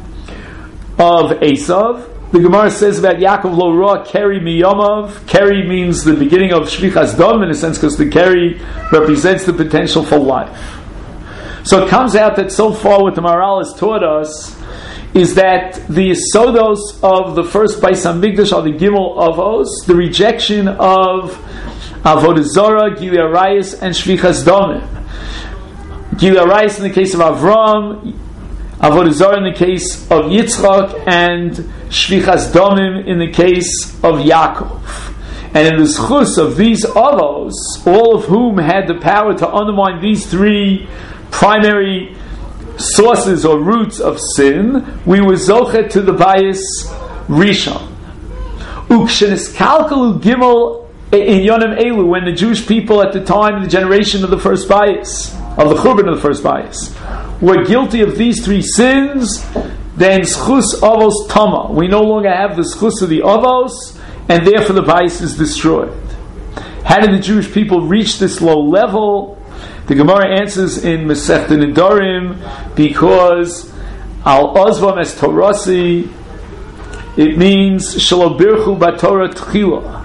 Speaker 1: Esav. The Gemara says about Yaakov lo roa keri miyamav. Keri means the beginning of Shvichas Dam, in a sense, because the keri represents the potential for life. So it comes out that so far what the Maharal has taught us is that the Sodos of the first Beis HaMikdash are the Gimel Avos, the rejection of Avodah Zarah, Gilui Arayos, and Shvichas Damim. Gilui Arayos in the case of Avram, Avodah Zarah in the case of Yitzchak, and Shvichas Damim in the case of Yaakov. And in the schus of these Avos, all of whom had the power to undermine these three primary sources or roots of sin, we were zochet to the Bayis Rishon. Uksheniskalkalu Gimel in Yonim Elu, when the Jewish people at the time, the generation of the first Bayis, of the Churban of the first Bayis, were guilty of these three sins, then schus avos tama. We no longer have the schus of the avos, and therefore the Bayis is destroyed. How did the Jewish people reach this low level? The Gemara answers in Masechta Nedarim, because al ozvam es torasi, it means shelo birchu batorah tchila.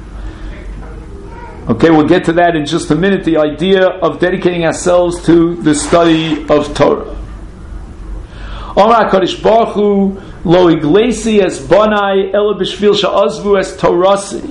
Speaker 1: Okay, we'll get to that in just a minute, the idea of dedicating ourselves to the study of Torah. Omar HaKadosh Baruch Hu lo iglesi es bonai ela b'shvil she'azvu es torasi.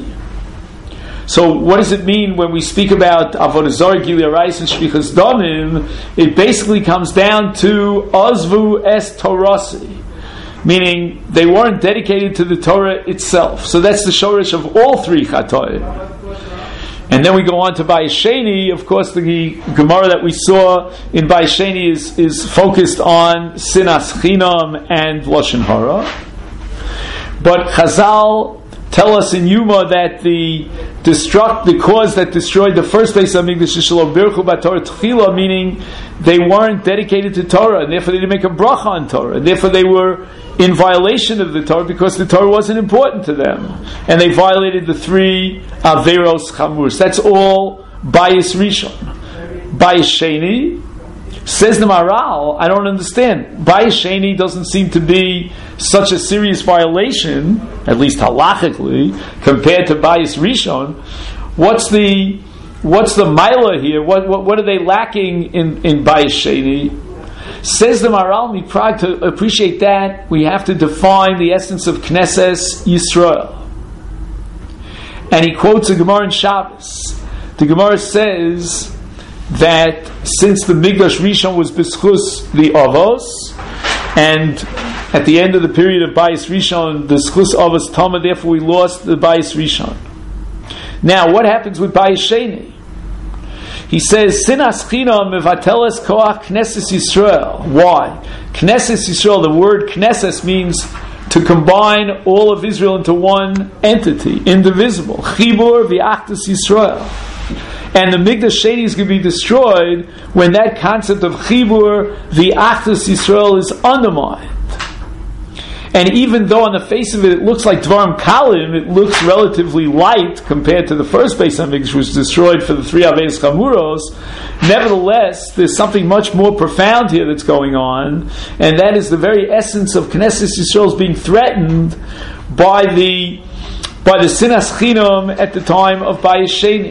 Speaker 1: So what does it mean when we speak about Avodah Zarah, Gilui Arayos, and Shvichas Damim? It basically comes down to Azvu es Torasi, meaning they weren't dedicated to the Torah itself. So that's the shorish of all three Chatoim. And then we go on to Bayis Sheni. Of course, the Gemara that we saw in Bayis Sheni is focused on Sinas Chinam and Lashon Hara. But Chazal tell us in Yuma that the cause that destroyed the first Beis HaMikdash is Shelo Birchu Batorah Tchila, meaning they weren't dedicated to Torah, and therefore they didn't make a bracha on Torah, and therefore they were in violation of the Torah because the Torah wasn't important to them, and they violated the three Averos Chamurs. That's all Bayis Rishon. Bayis Sheni, says the Maharal, I don't understand. Bayis Sheni doesn't seem to be such a serious violation, at least halachically, compared to Bayis Rishon. What's the Maila here? What are they lacking in Bayis Sheni? Says the Maharal Miprag, to appreciate that, we have to define the essence of Knesses Yisrael. And he quotes a Gemara in Shabbos. The Gemara says that since the Migdash Rishon was b'schus the Avos, and at the end of the period of Bayis Rishon, the schus Avos Tama, therefore we lost the Bayis Rishon. Now, what happens with Bayis Sheni? He says, Sinas Chinam mevateles koach Knesses Yisrael. Why? Knesses Yisrael, the word Knesses means to combine all of Israel into one entity, indivisible. Chibur v'achdus Yisrael. And the Migdash Sheni is going to be destroyed when that concept of Chibur v'achdus Yisrael is undermined. And even though on the face of it looks like Dvarim Kalim, it looks relatively light compared to the first Beis HaMikdash, which was destroyed for the three Aveis Chamuros, nevertheless, there's something much more profound here that's going on, and that is the very essence of Knesset Yisrael is being threatened by the Sinas Chinam at the time of Bayis Sheni.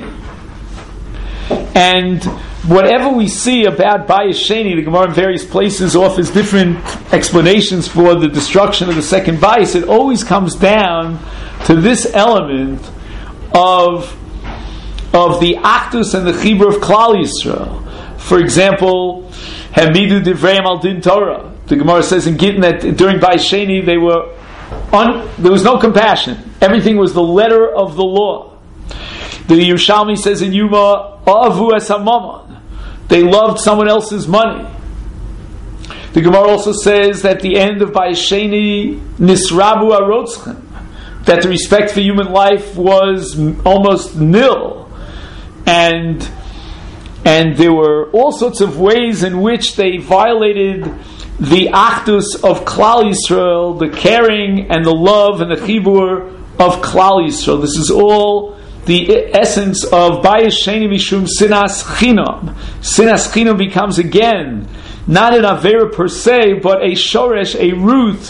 Speaker 1: And whatever we see about Bayis Sheni, the Gemara in various places offers different explanations for the destruction of the second Bayis. It always comes down to this element of the Achdus and the Chibur of Klal Yisrael. For example, Hamidu Divreim al Din Torah. The Gemara says in Gittin that during Bayis Sheni they were there was no compassion. Everything was the letter of the law. The Yerushalmi says in Yuma, Avu es hamamon. They loved someone else's money. The Gemara also says that the end of Bayesheni Nisrabu Arotzchem, that the respect for human life was almost nil, and there were all sorts of ways in which they violated the Achdus of Klal Yisrael, the caring and the love and the chibur of Klal Yisrael. This is all the essence of Bayesheni Mishum Sinas Chinam. Sinas Chinam becomes again not an Avera per se, but a shoresh, a root,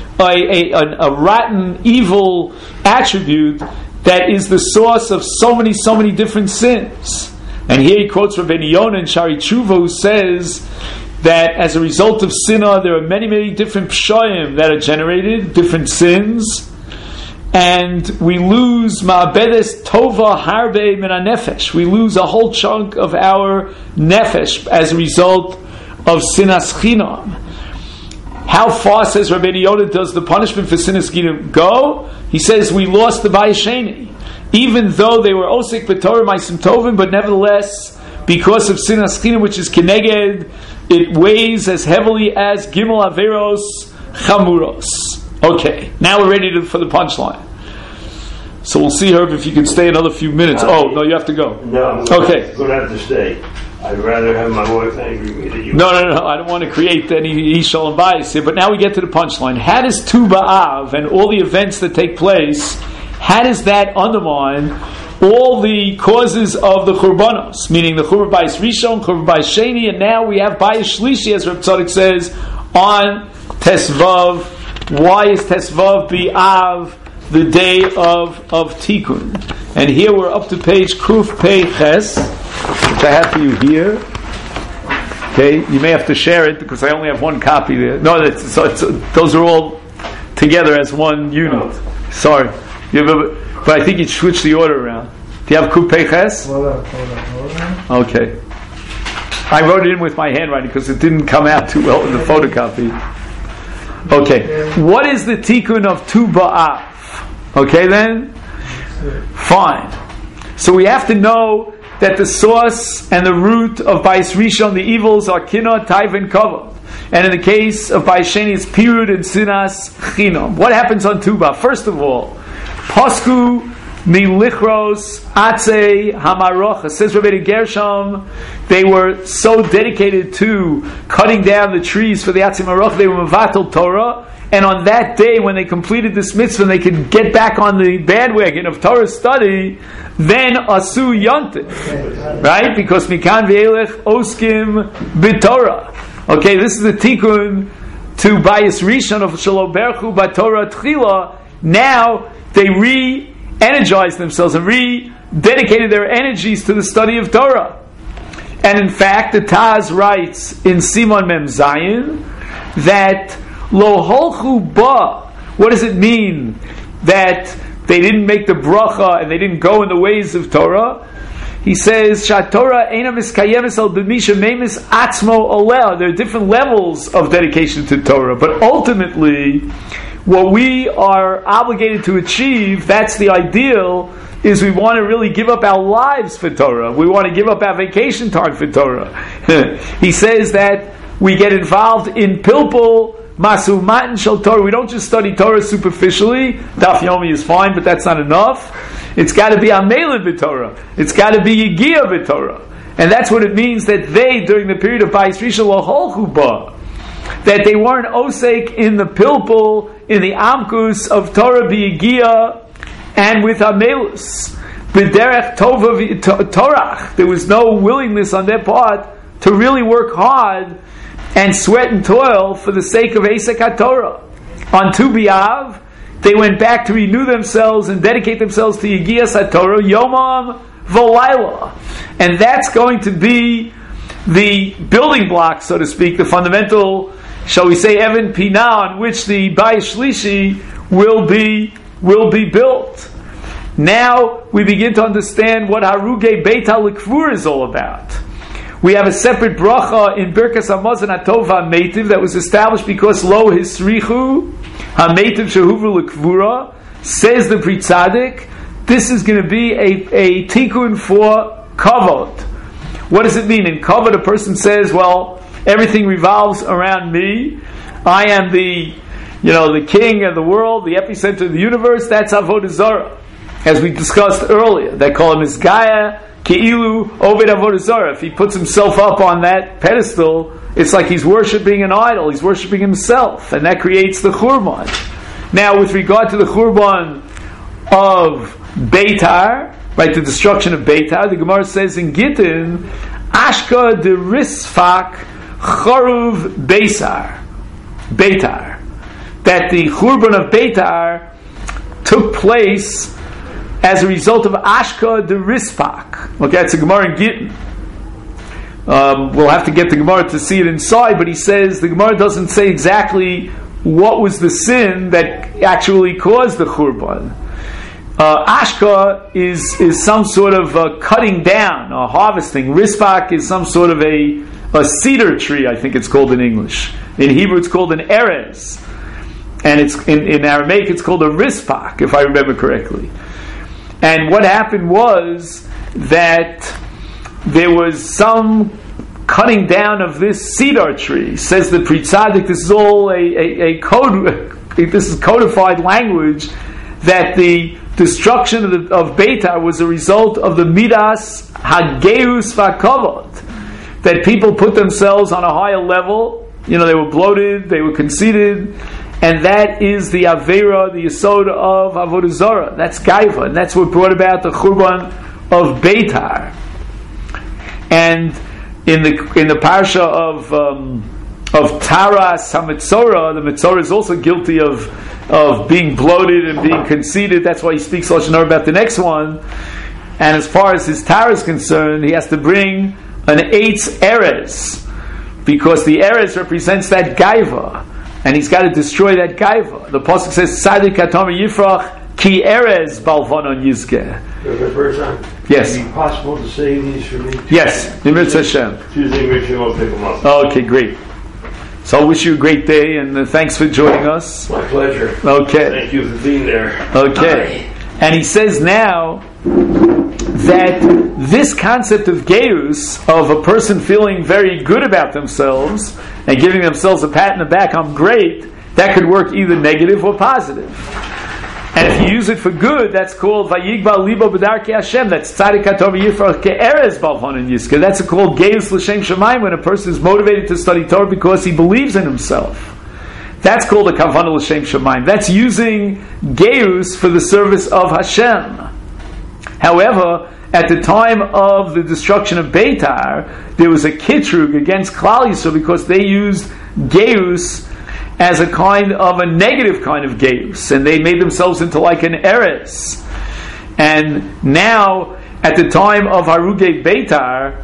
Speaker 1: a rotten, evil attribute that is the source of so many different sins. And here he quotes Rabbeinu Yonah in Shari Tshuva, who says that as a result of sinah, there are many different pshayim that are generated, different sins, and we lose ma'abedes tova harbe min hanefesh. We lose a whole chunk of our nefesh as a result of sinas chinam. How far, says Rabbeinu Yonah, does the punishment for sinas chinam go? He says we lost the Bayesheni, even though they were osik b'torah ma'asim tovim, but nevertheless, because of sinas chinam, which is keneged, it weighs as heavily as gimel averos chamuros. Okay, now we're ready for the punchline. So we'll see, Herb, if you can stay another few minutes. Oh, no, you have to go.
Speaker 2: No, I'm
Speaker 1: okay.
Speaker 2: going to have to stay. I'd rather have my wife angry with me than you.
Speaker 1: No, I don't want to create any ishal and bias here, but now we get to the punchline. How does Tu B'Av and all the events that take place, how does that undermine all the causes of the Churbanos, meaning the Churban Bayis Rishon, Churban Bayis Sheni, and now we have Bayis Shlishi, as Reb Tzadok says, on Tesvav. Why is Tesvav B'Av the day of Tikkun? And here we're up to page Kuf Pei Ches, which I have for you here. Okay, you may have to share it because I only have one copy there. No, those are all together as one unit. Sorry. But I think you'd switch the order around. Do you have Kuf Pei Ches?
Speaker 3: Hold on.
Speaker 1: Okay. I wrote it in with my handwriting because it didn't come out too well in the photocopy. Okay. What is the tikkun of Tu B'Av? Okay then? Fine. So we have to know that the source and the root of Bayis Rishon, the evils, are Kinah, Taiv, and Kavod. And in the case of Bayis Sheni, it's Pirud and Sinas Chinam. What happens on Tu B'Av? First of all, Pasku Milichros Atze Hamarocha. Says Rabbeinu Gershom, they were so dedicated to cutting down the trees for the Atze Hamarocha, they were Mevatel Torah, and on that day when they completed this mitzvah and they could get back on the bandwagon of Torah study, then Asu Yontif. Right? Because Mikan V'elech Oskim B'Torah. Okay, this is the tikkun to Bayis Rishon of Shalom Berchu B'Torah Tchila. Now they re-energized themselves and re-dedicated their energies to the study of Torah. And in fact, the Taz writes in Simon Mem Zayin that Lo holchu ba. What does it mean that they didn't make the bracha and they didn't go in the ways of Torah? He says, Shat Torah eina miskayemes al b'misha meimis atzmo oleh. There are different levels of dedication to Torah, but ultimately, what we are obligated to achieve, that's the ideal, is we want to really give up our lives for Torah. We want to give up our vacation time for Torah. He says that we get involved in pilpul, masu matan shel Torah. We don't just study Torah superficially. Daf Yomi is fine, but that's not enough. It's got to be amelin b'Torah. It's got to be yigia b'Torah. And that's what it means that they, during the period of Bayis Rishon, lo holchu ba, that they weren't osek in the pilpul, in the amkus of Torah b'yigia, and with amelus. B'derech tova torach. There was no willingness on their part to really work hard and sweat and toil for the sake of Esek HaTorah. On Tu B'Av, they went back to renew themselves and dedicate themselves to Yigias HaTorah, Yomam V'Layla. And that's going to be the building block, so to speak, the fundamental, shall we say, Evan Pina, on which the Bayis Shlishi will be built. Now we begin to understand what Haruge Beit HaLikvur is all about. We have a separate bracha in Birkas Hamazon Atova Meitiv that was established because Lo Hisrichu Hameitiv Shehuvru L'Kvura, says the Pri Tzadik, this is going to be a tikkun for kavod. What does it mean? In kavod, a person says, well, everything revolves around me. I am the king of the world, the epicenter of the universe. That's Avodah Zarah. As we discussed earlier, they call him Isgaya, Ke'ilu, Oved Avodah Zarah. If he puts himself up on that pedestal, it's like he's worshipping an idol. He's worshipping himself. And that creates the Churban. Now, with regard to the Churban of Beitar, right, the destruction of Beitar, the Gemara says in Gittin, Ashka de Risfak Charuv Beisar. Beitar. That the Churban of Beitar took place as a result of Ashka de Risfak. Okay, it's a Gemara in Gittin. We'll have to get the Gemara to see it inside, but he says the Gemara doesn't say exactly what was the sin that actually caused the Churban. Ashka is some sort of cutting down, or harvesting. Risfak is some sort of a cedar tree, I think it's called in English. In Hebrew it's called an erez. And it's in Aramaic it's called a risfak, if I remember correctly. And what happened was that there was some cutting down of this cedar tree. Says the Pri Tzadik, this is all a code. This is codified language that the destruction of Beitar was a result of the midas hageus v'kavod. That people put themselves on a higher level. They were bloated, they were conceited, and that is the Avera, the Yesod of Avodah Zarah. That's Gaiva, and that's what brought about the Churban of Beitar. And in the parsha of Taras HaMetzora, the Metzora is also guilty of being bloated and being conceited. That's why he speaks Lashon Hara about the next one. And as far as his Tara is concerned, he has to bring an Eitz Erez, because the Erez represents that Gaiva, and he's got to destroy that Gaiva. The Pasuk says, Tzadik Katam Yifrach Ki Erez Balvanon Yizkeh. Yes.
Speaker 2: Is it possible to say these for me?
Speaker 1: Yes. Nimitz Hashem.
Speaker 2: Tuesday, Richard will pick them up.
Speaker 1: Okay, great. So I wish you a great day, and thanks for joining us.
Speaker 2: My pleasure.
Speaker 1: Okay.
Speaker 2: Thank you for being there.
Speaker 1: Okay. And he says now that this concept of Geus, of a person feeling very good about themselves and giving themselves a pat in the back, I'm great, that could work either negative or positive. And if you use it for good, that's called Vayigbal Libo B'darkei Hashem. That's Tzadik Hatov Yifrach Ke'erez Balvanon Yizkeh. That's called Geus L'Shem Shamayim, when a person is motivated to study Torah because he believes in himself. That's called a Kavanah L'Shem Shamayim. That's using Geus for the service of Hashem. However, at the time of the destruction of Beitar, there was a kitrug against Klal Yisrael because they used Geus as a kind of a negative kind of Geus, and they made themselves into like an Eretz. And now, at the time of Harugei Beitar,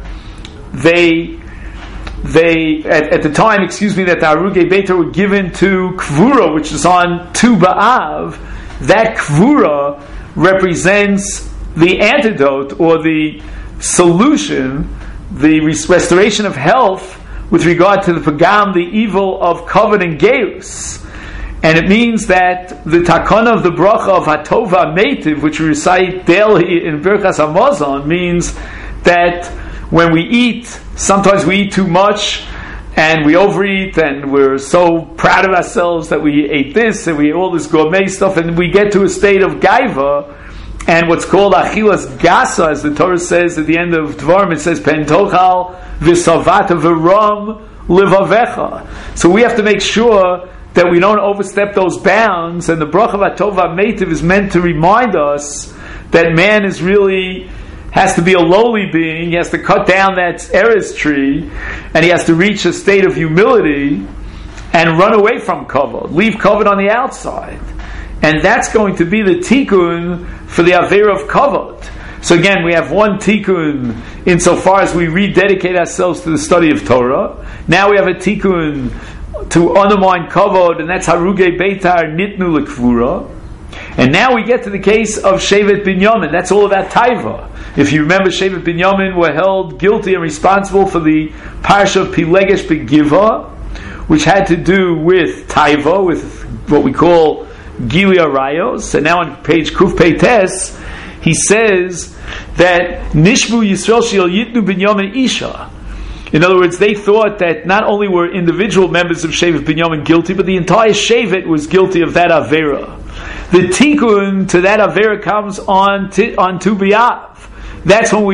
Speaker 1: at the time, that the Harugei Beitar were given to Kvura, which is on Tu B'Av, that Kvura represents the antidote or the solution, the restoration of health with regard to the pagam, the evil of kavod and geus. And it means that the takana of the bracha of hatova meitiv, which we recite daily in Birchas Hamazon, means that when we eat, sometimes we eat too much and we overeat and we're so proud of ourselves that we ate this and we ate all this gourmet stuff, and we get to a state of gaiva and what's called achilas gasa, as the Torah says at the end of Dvarim. It says pentochal v'savata v'ram livavecha. So we have to make sure that we don't overstep those bounds, and the bracha v'atova meitiv is meant to remind us that man is really has to be a lowly being. He has to cut down that erez tree, and he has to reach a state of humility and run away from kavod, leave kavod on the outside. And that's going to be the tikkun for the Avera of Kavod. So again, we have one tikkun insofar as we rededicate ourselves to the study of Torah. Now we have a tikkun to undermine Kavod, and that's Harugei Beitar Nitnu L'Kvura. And now we get to the case of Shevet Binyamin. That's all about Taiva. If you remember, Shevet Binyamin were held guilty and responsible for the Parsha of Pilegesh Begiva, which had to do with Taiva, with what we call Gili Arayos. And now on page Kuf Peites, he says that Nishbu Yisrael Shel Yitnu Binyamin Isha. In other words, they thought that not only were individual members of Shevet Binyamin guilty, but the entire Shevet was guilty of that Avera. The Tikkun to that Avera comes on Tu B'Av. That's when we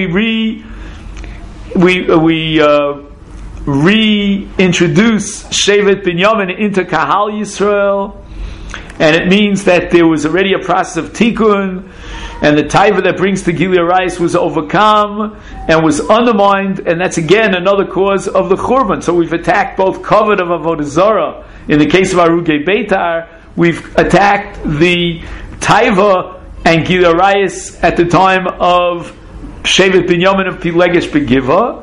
Speaker 1: reintroduce Shevet Binyamin into Kahal Yisrael, and it means that there was already a process of Tikkun, and the taiva that brings to Gili Arayos was overcome and was undermined, and that's again another cause of the Churban. So we've attacked both Kavod of Avodah Zarah. In the case of Arugei Beitar, we've attacked the taiva and Gili Arayos at the time of Shevet Binyamin of Pilegesh Begiva.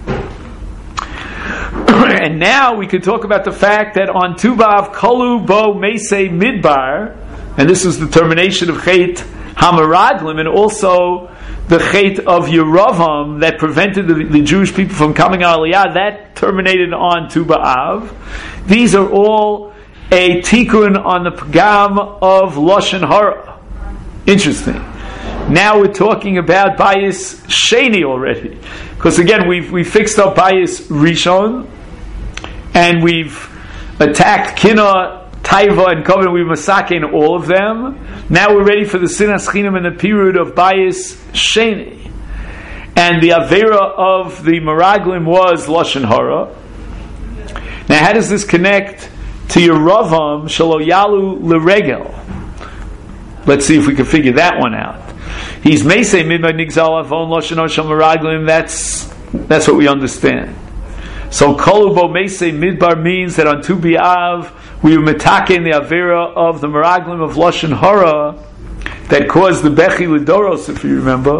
Speaker 1: And now we could talk about the fact that on Tu B'Av Kolu Bo Meisei Midbar, and this was the termination of Chet Hamaraglim, and also the Chet of Yeravam that prevented the Jewish people from coming on Aliyah, that terminated on Tu B'Av. These are all a tikkun on the pagam of Lashon Hara. Interesting. Now we're talking about Bayis Sheni already, because again we fixed up Bayis Rishon, and we've attacked Kina, Taiva, and Koven. We've masaken all of them. Now we're ready for the Sinas Chinam and the period of Bayis Sheni, and the Avera of the Meraglim was Lashon Hara. Now, how does this connect to Yeravam Shelo Yalu L'Regel? Let's see if we can figure that one out. He's Meisei Midbar Nigzal Avon Lashon Hara Shel Meraglim. That's what we understand. So Kolubo Meisei Midbar means that on Tu B'Av we were metaken the Avera of the Meraglim of Lashon Hara that caused the Bechi L'Doros, if you remember.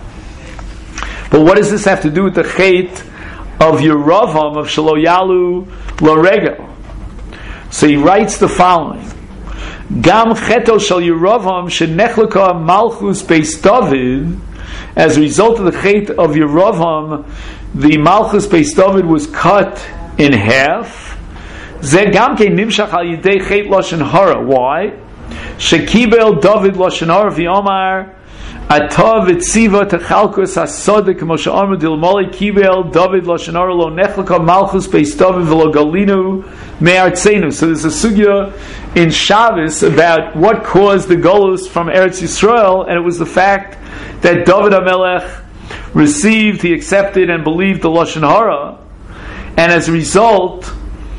Speaker 1: But what does this have to do with the Chet of Yeravam of Shelo Yalu L'Regel? So he writes the following: Gam Cheto Shel Yeravam Shenechleka Malchus Beis David. As a result of the Chet of Yeravam, the Malchus Beis David was cut in half. Ze gamke nimshach al yidei Chet Lashon Hara. Why? Shekibel David Lashon Hara v'Omar Atah v'tziva techalkus hasoda k'mo she'amar dilmoli kibel David Lashon Hara lo nechleka Malchus Beis David v'lo galinu me'artzenu. So there's a sugya in Shabbos about what caused the Golus from Eretz Yisrael, and it was the fact that David HaMelech he accepted and believed the Lashon Hara, and as a result,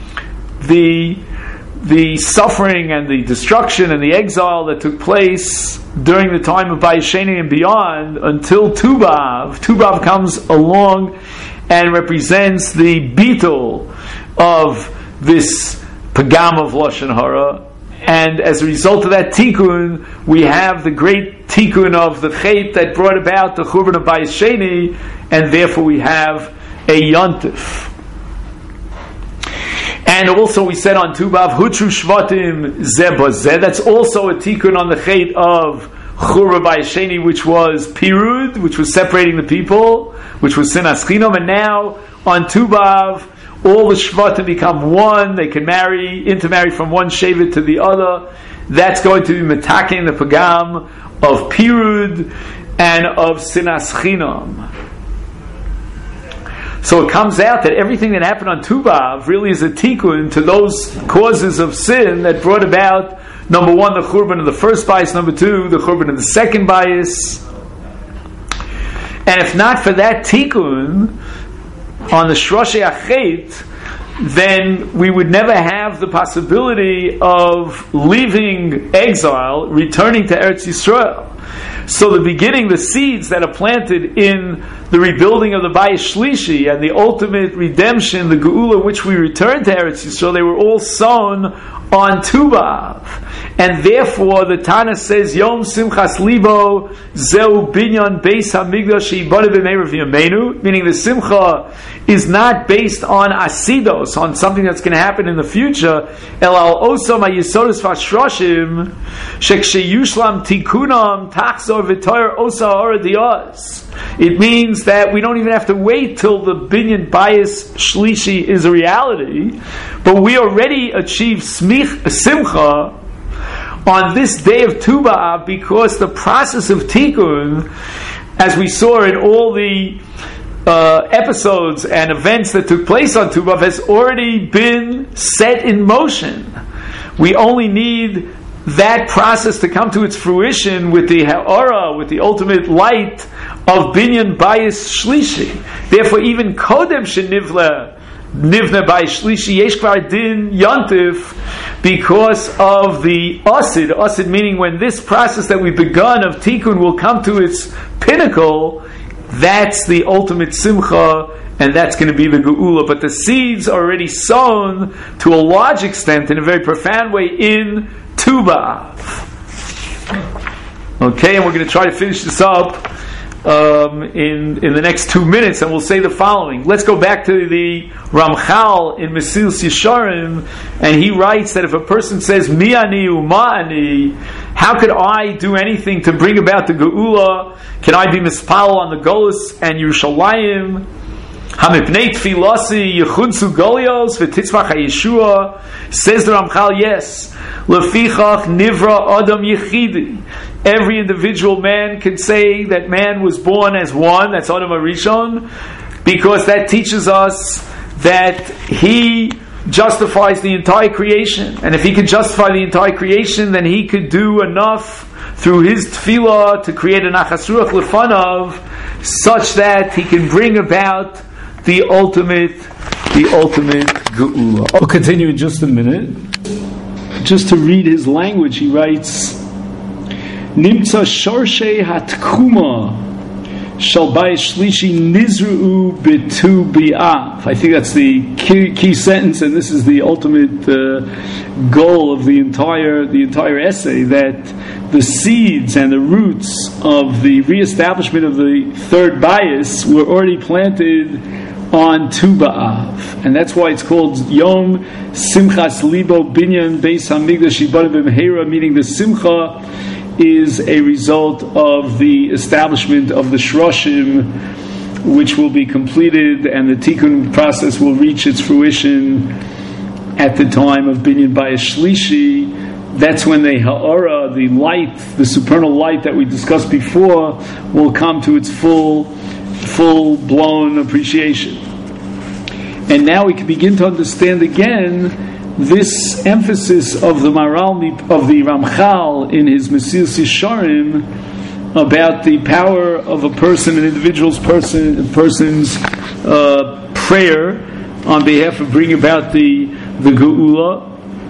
Speaker 1: the suffering and the destruction and the exile that took place during the time of Bayis Sheni and beyond until Tu B'Av. Tu B'Av comes along and represents the beetle of this pagam of Lashon Hara, and as a result of that tikkun, we have the great tikkun of the Chet that brought about the Churban of Bayis Sheni, and therefore we have a Yontif. And also we said on Tu B'Av Hutru Shvatim Zeh B'Zeh. That's also a tikkun on the Chet of Churban Bayis Sheni, which was Pirud, which was separating the people, which was Sinas Chinam. And now on Tu B'Av, all the Shvatim become one. They can intermarry from one Shevet to the other. That's going to be metaking the pagam of Pirud and of Sinas Chinam. So it comes out that everything that happened on Tu B'Av really is a tikkun to those causes of sin that brought about, number one, the Churban of the first Bayis, number two, the Churban of the second Bayis. And if not for that tikkun on the Shroshei HaChet, then we would never have the possibility of leaving exile, returning to Eretz Yisrael. So the beginning, the seeds that are planted in the rebuilding of the Bayis Shlishi and the ultimate redemption, the Geula, which we return to Eretz Yisrael, they were all sown on Tu B'Av. And therefore the Tana says, Yom Simchas Libo Zeu Binyan Beis HaMikdash Sheibana B'Meir V'Yameinu, meaning the Simcha is not based on Asidos, on something that's going to happen in the future, El Al Osam HaYisodos V'Ashroshim Sheksheyushlam Tikunam Tachzor osa v'toyer osa ha'ara dias. It means that we don't even have to wait till the binyan bayis shlishi is a reality, but we already achieve simcha on this day of Tu B'Av because the process of tikkun, as we saw in all the episodes and events that took place on Tu B'Av, has already been set in motion. We only need that process to come to its fruition with the ha'ara, with the ultimate light of binyan bayis shlishi. Therefore, even kodem shenivla nivna bayis shlishi yesh kvar din yontif, because of the asid. Asid meaning when this process that we've begun of tikkun will come to its pinnacle, that's the ultimate simcha, and that's going to be the geula. But the seeds are already sown to a large extent, in a very profound way, in Tu B'Av. Okay, and we're going to try to finish this up in the next 2 minutes, and we'll say the following. Let's go back to the Ramchal in Mesilas Yesharim, and he writes that if a person says Mi ani u'ma ani, how could I do anything to bring about the geula? Can I be mispal on the Golus and Yerushalayim? Hamipnei tfilasi yechudsu golios v'titzvach ha'yeshua. Says the Ramchal, yes. Lefichach nivra adam yechidi. Every individual man can say that man was born as one. That's Adam HaRishon, because that teaches us that he justifies the entire creation. And if he could justify the entire creation, then he could do enough through his tefillah to create an achas ruach lefanav, such that he can bring about the ultimate geula. I'll continue in just a minute. Just to read his language, he writes, Nimtza shorshe hatkuma shal bayis shlishi nizru betu b'av. I think that's the key sentence, and this is the ultimate goal of the entire essay, that the seeds and the roots of the reestablishment of the third bayis were already planted on Tu B'Av, and that's why it's called Yom Simchas Libo Binyan Beis Hamikdash Yibana B'Meheira, meaning the simcha is a result of the establishment of the Shroshim, which will be completed, and the Tikkun process will reach its fruition at the time of Binyan Bayis Shlishi. That's when the ha'ara, the light, the supernal light that we discussed before, will come to its full-blown appreciation. And now we can begin to understand again this emphasis of the Ramchal in his Mesilas Yesharim about the power of a person, an individual's person's prayer on behalf of bringing about the geula.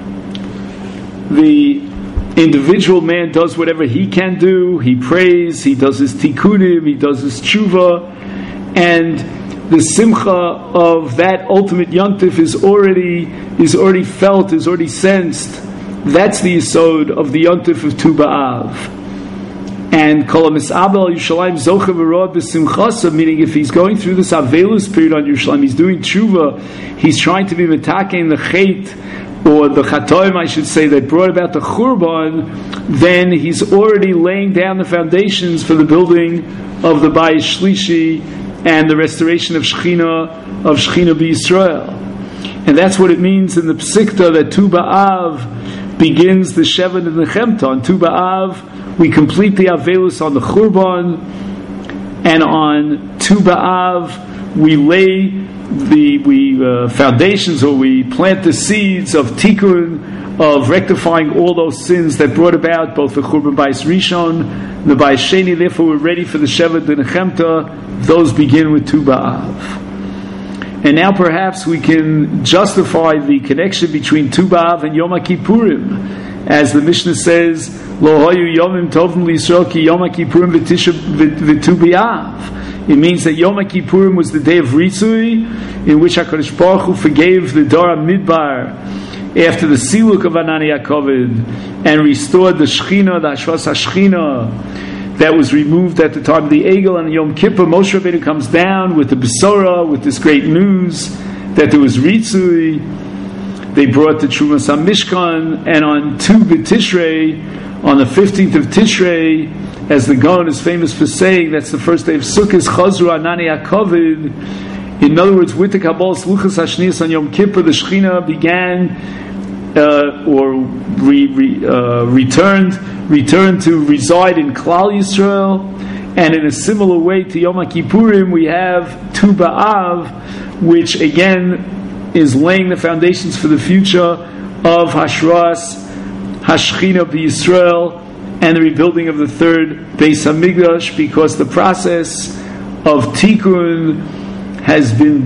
Speaker 1: The individual man does whatever he can do. He prays, he does his tikkunim, he does his tshuva, and the simcha of that ultimate yontif is already felt, is already sensed. That's the yesod of the yontif of Tu B'Av. And kol misabel Yerushalayim zocha v'road b'simchasa, meaning if he's going through this avelus period on Yerushalayim, he's doing tshuva, he's trying to be metakein the chait, or the chatoim, I should say, that brought about the churban, then he's already laying down the foundations for the building of the Bayis Shlishi and the restoration of Shechina b'Yisrael. And that's what it means in the Psikta that Tu B'Av begins the Shevet and the Chemta. On Tu B'Av, we complete the Avelus on the Churban, and on Tu B'Av, we lay the foundations, or we plant the seeds of Tikkun, of rectifying all those sins that brought about both the Churban Bayis Rishon, the Bayis Sheni. Therefore, we're ready for the Shevet and the Chemta. Those begin with Tu B'Av. And now perhaps we can justify the connection between Tu B'Av and Yom Kippurim, as the Mishnah says, Lo hoyu yomim tovim l'Yisrael ki Yom Kippurim v'tu B'Av. It means that Yom Kippurim was the day of Ritzui, in which HaKadosh Baruch Hu forgave the Dor HaMidbar after the Siluk of Anani HaKoved, and restored the Shechina, the Hashvas HaShechina, that was removed at the time of the Egel. And Yom Kippur, Moshe Rabbeinu comes down with the Besorah, with this great news that there was Ritzui. they brought the Trumas HaMishkan, and on Tu B'Tishrei, on the 15th of Tishrei, as the Gaon is famous for saying, that's the first day of Sukkot, Chazru Anani HaKavod. In other words, with the Kabbalah Sluchas Hashnias on Yom Kippur, the Shechina began returned to reside in Klal Yisrael, and in a similar way to Yom Kippurim, we have Tu B'Av, which again is laying the foundations for the future of Hashras Hashchina B'Yisrael and the rebuilding of the third Beis Hamikdash, because the process of Tikkun has been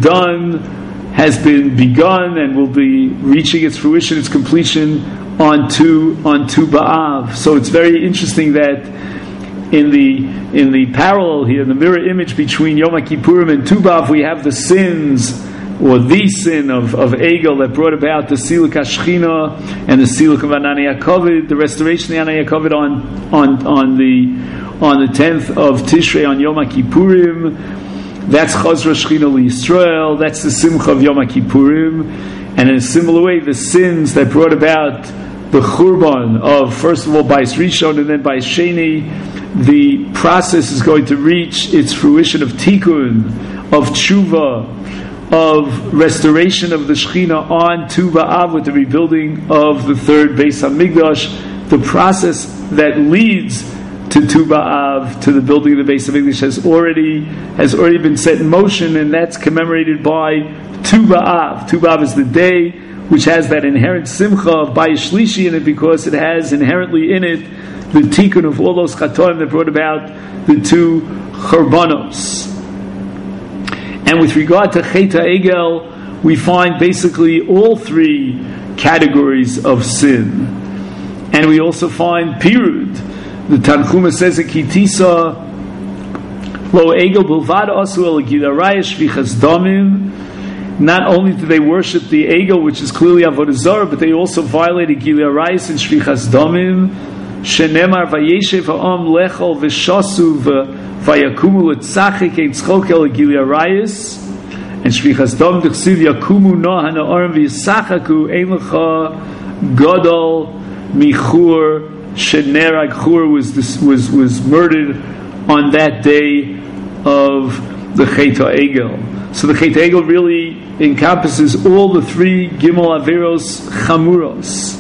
Speaker 1: begun, and will be reaching its fruition, its completion on Tu B'Av. So it's very interesting that in the parallel here, the mirror image between Yom Kippurim and Tu B'Av, we have the sins, or the sin of Egel that brought about the Siluk HaShechina and the Siluk of Anani HaKavod, the restoration of Anani HaKavod on the 10th of Tishrei on Yom Kippurim. That's Chazra Shechina L'Yisrael. That's the Simcha of Yom Kippurim. And in a similar way, the sins that brought about the Churban of, first of all, Bais Rishon and then Bais Sheni, the process is going to reach its fruition of Tikkun, of Tshuva, of restoration of the Shechina on Tu B'Av with the rebuilding of the third Beis Hamikdash. The process that leads to Tu B'Av, to the building of the Beis Hamikdash, has already been set in motion, and that's commemorated by Tu B'Av. Tu B'Av is the day which has that inherent simcha of Bayis Shlishi in it, because it has inherently in it the tikkun of all those chatoim that brought about the two churbanos. And with regard to Chet HaEgel, we find basically all three categories of sin. And we also find Pirud. The Tanchuma says in Kitisa, Lo Egel Bilvad Asu El Gilaraya Shvichas Damim. Not only did they worship the Egel, which is clearly Avodah Zarah, but they also violated Gilarayas and Shvichas Damim. Shenemar Vayeshev Ha'am Lechol V'Shasu V'Yakumu L'Tzachik Ein Tzchok El Gilarayas. And Shvichas Dam D'Chsiv Yakumu Noah Ha'arim V'Yisachaku Ein Lecha Gadol Michur. Shenerag Chur was murdered on that day of the Chet HaEgel. So the Chet HaEgel really encompasses all the three Gimel Averos Chamuros.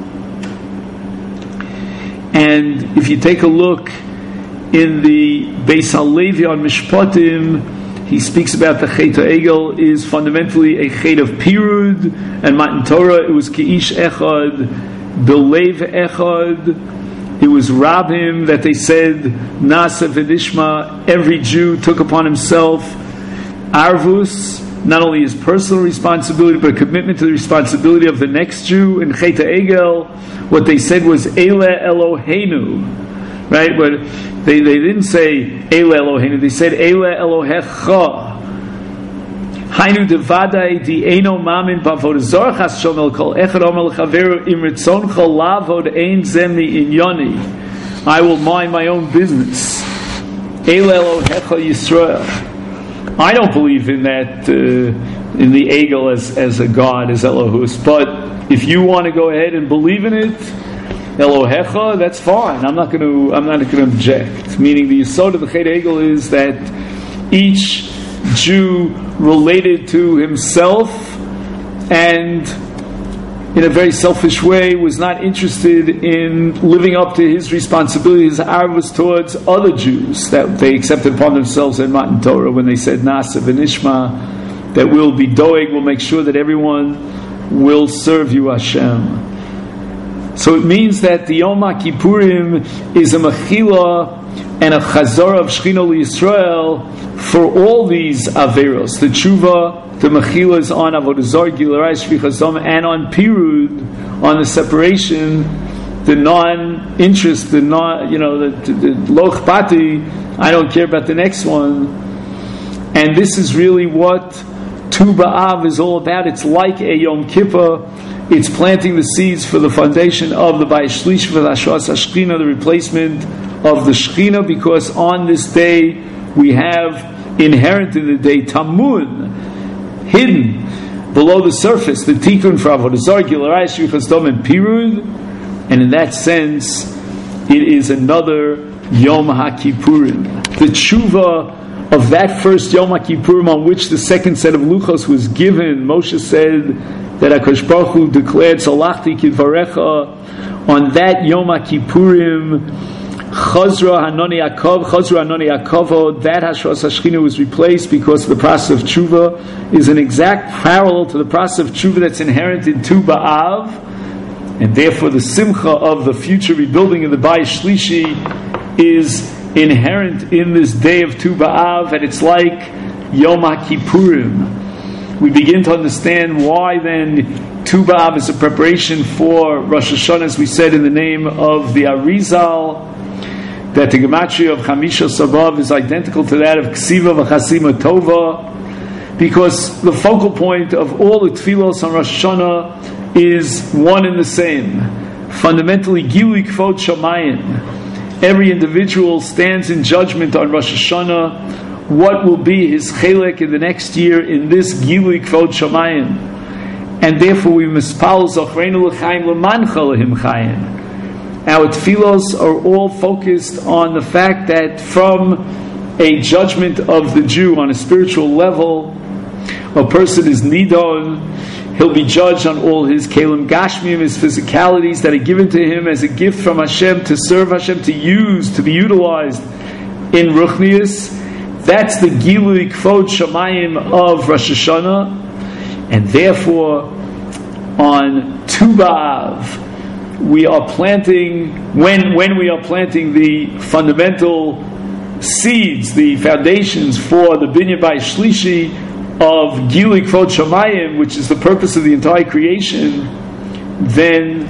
Speaker 1: And if you take a look in the Beis HaLevi on Mishpatim, he speaks about the Chet HaEgel is fundamentally a Chet of Pirud, and Matan Torah, it was Keish Echad, Belev Echad. It was Rabim that they said Nasa V'Nishma. Every Jew took upon himself Arvus, not only his personal responsibility, but a commitment to the responsibility of the next Jew. In Chet HaEgel, what they said was Eile Eloheinu, right? But they didn't say Eile Eloheinu. They said Eile Elohecha. Hainu devadai di eno mamin bavod zorchas shomel kol echad omer lechaveru im ritzoncha lavod ein zemni inyoni. I will mind my own business. Eile Elohecha Yisrael. I don't believe in that, in the Egel as a god, as Elohus. But if you want to go ahead and believe in it, Elohecha, that's fine. I'm not going to object. Meaning the yesod of the Chet HaEgel is that each Jew related to himself, and in a very selfish way was not interested in living up to his responsibilities. Was towards other Jews that they accepted upon themselves in Matan Torah when they said Nasa V'Nishma, that we'll be doeg, we'll make sure that everyone will serve you, Hashem. So it means that the Yom Kippurim is a mechila and a chazara of Shechina L'Yisrael for all these averos. The tshuva, the mechila is on Avodah Zarah, Gilarayis, Shvichas Dam, and on Pirud, on the separation, the non-interest, the loch pati, I don't care about the next one. And this is really what Tu B'Av is all about. It's like a Yom Kippur. It's planting the seeds for the foundation of the Bayis Shlishi, for the Hashras HaShechina, the replacement of the Shechina, because on this day we have inherent in the day Tamun, hidden, below the surface, the tikkun for avodah zarah, gilurai shvichas dam and pirud, and in that sense, it is another Yom HaKippurim. The tshuva of that first Yom HaKippurim on which the second set of luchos was given, Moshe said that HaKadosh Baruch Hu declared Salachti Kidvarecha. On that Yom HaKippurim, Chazra Hanoni Yaakov, that Hashras Hashchina was replaced because the process of tshuva is an exact parallel to the process of tshuva that's inherent in Tu B'Av, and therefore the simcha of the future rebuilding of the Bayis Shlishi is inherent in this day of Tu B'Av, and it's like Yom HaKippurim. We begin to understand why then Tu B'Av is a preparation for Rosh Hashanah, as we said in the name of the Arizal, that the gematria of Chamisha Sabav is identical to that of Ksiva V'Chasima Tova, because the focal point of all the tefillos on Rosh Hashanah is one and the same. Fundamentally, Gilui Kvod Shamayim. Every individual stands in judgment on Rosh Hashanah. What will be his chelek in the next year in this Gilui Kvod Shamayim? And therefore we mispal Zochreinu L'chaim L'mancha L'him Chayim. Our tefillos are all focused on the fact that from a judgment of the Jew on a spiritual level, a person is nidon. He'll be judged on all his kelim gashmim, his physicalities that are given to him as a gift from Hashem to serve Hashem, to use, to be utilized in Ruchnius. That's the Gilui Kvod Shamayim of Rosh Hashanah. And therefore, on Tu B'Av, we are planting, when we are planting the fundamental seeds, the foundations for the Binyan Bayis Shlishi of Gilui Kvod Shamayim, which is the purpose of the entire creation, then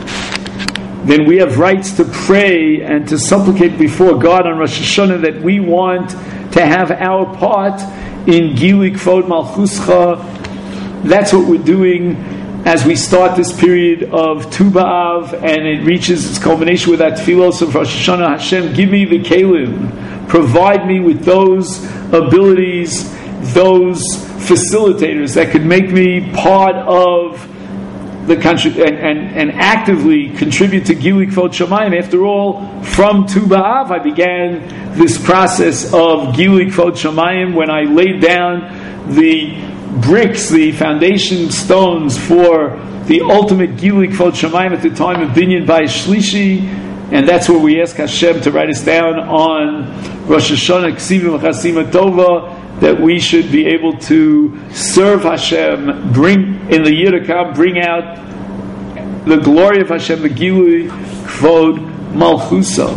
Speaker 1: we have rights to pray and to supplicate before God on Rosh Hashanah that we want to have our part in Gilui Kvod Malchuscha. That's what we're doing as we start this period of Tu B'Av, and it reaches its culmination with that tefillos of Rosh Hashanah. Hashem, give me the kelim, provide me with those abilities, those facilitators that could make me part of the country and actively contribute to Gilui Kvod Shamayim. After all, from Tu B'Av I began this process of Gilui Kvod Shamayim when I laid down the bricks, the foundation stones for the ultimate Gilui Kvod Shamayim at the time of Binyan Bayis Shlishi, and that's where we ask Hashem to write us down on Rosh Hashanah Ksivim Chasima Tova, that we should be able to serve Hashem, bring in the year to come, bring out the glory of Hashem, the Gilui Kvod Malchuso.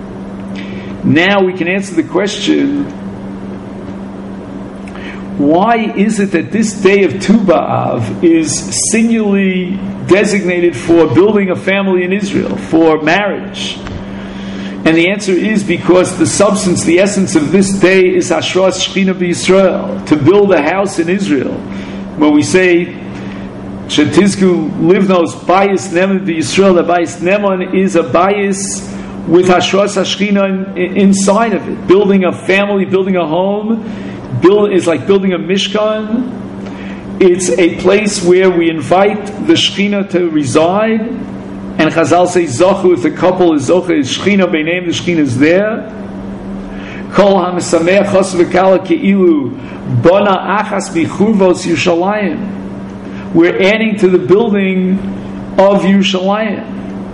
Speaker 1: Now we can answer the question, why is it that this day of Tu B'Av is singularly designated for building a family in Israel, for marriage? And the answer is because the substance, the essence of this day is Hashras Shechina B'Yisrael, to build a house in Israel. When we say Shetizku Livnos Bayis Neman B'Yisrael, the Bayis Neman is a bayis with Hashras Shechina inside of it. Building a family, building a home, is like building a Mishkan. It's a place where we invite the Shechina to reside. And Chazal say Zochu, if the couple is Zochu, is Shechina B'nei, the Shechina is there. Kol HaMesameach Chos V'Kala Ke'ilu Bona Achas B'Churvos Yerushalayim. We're adding to the building of Yerushalayim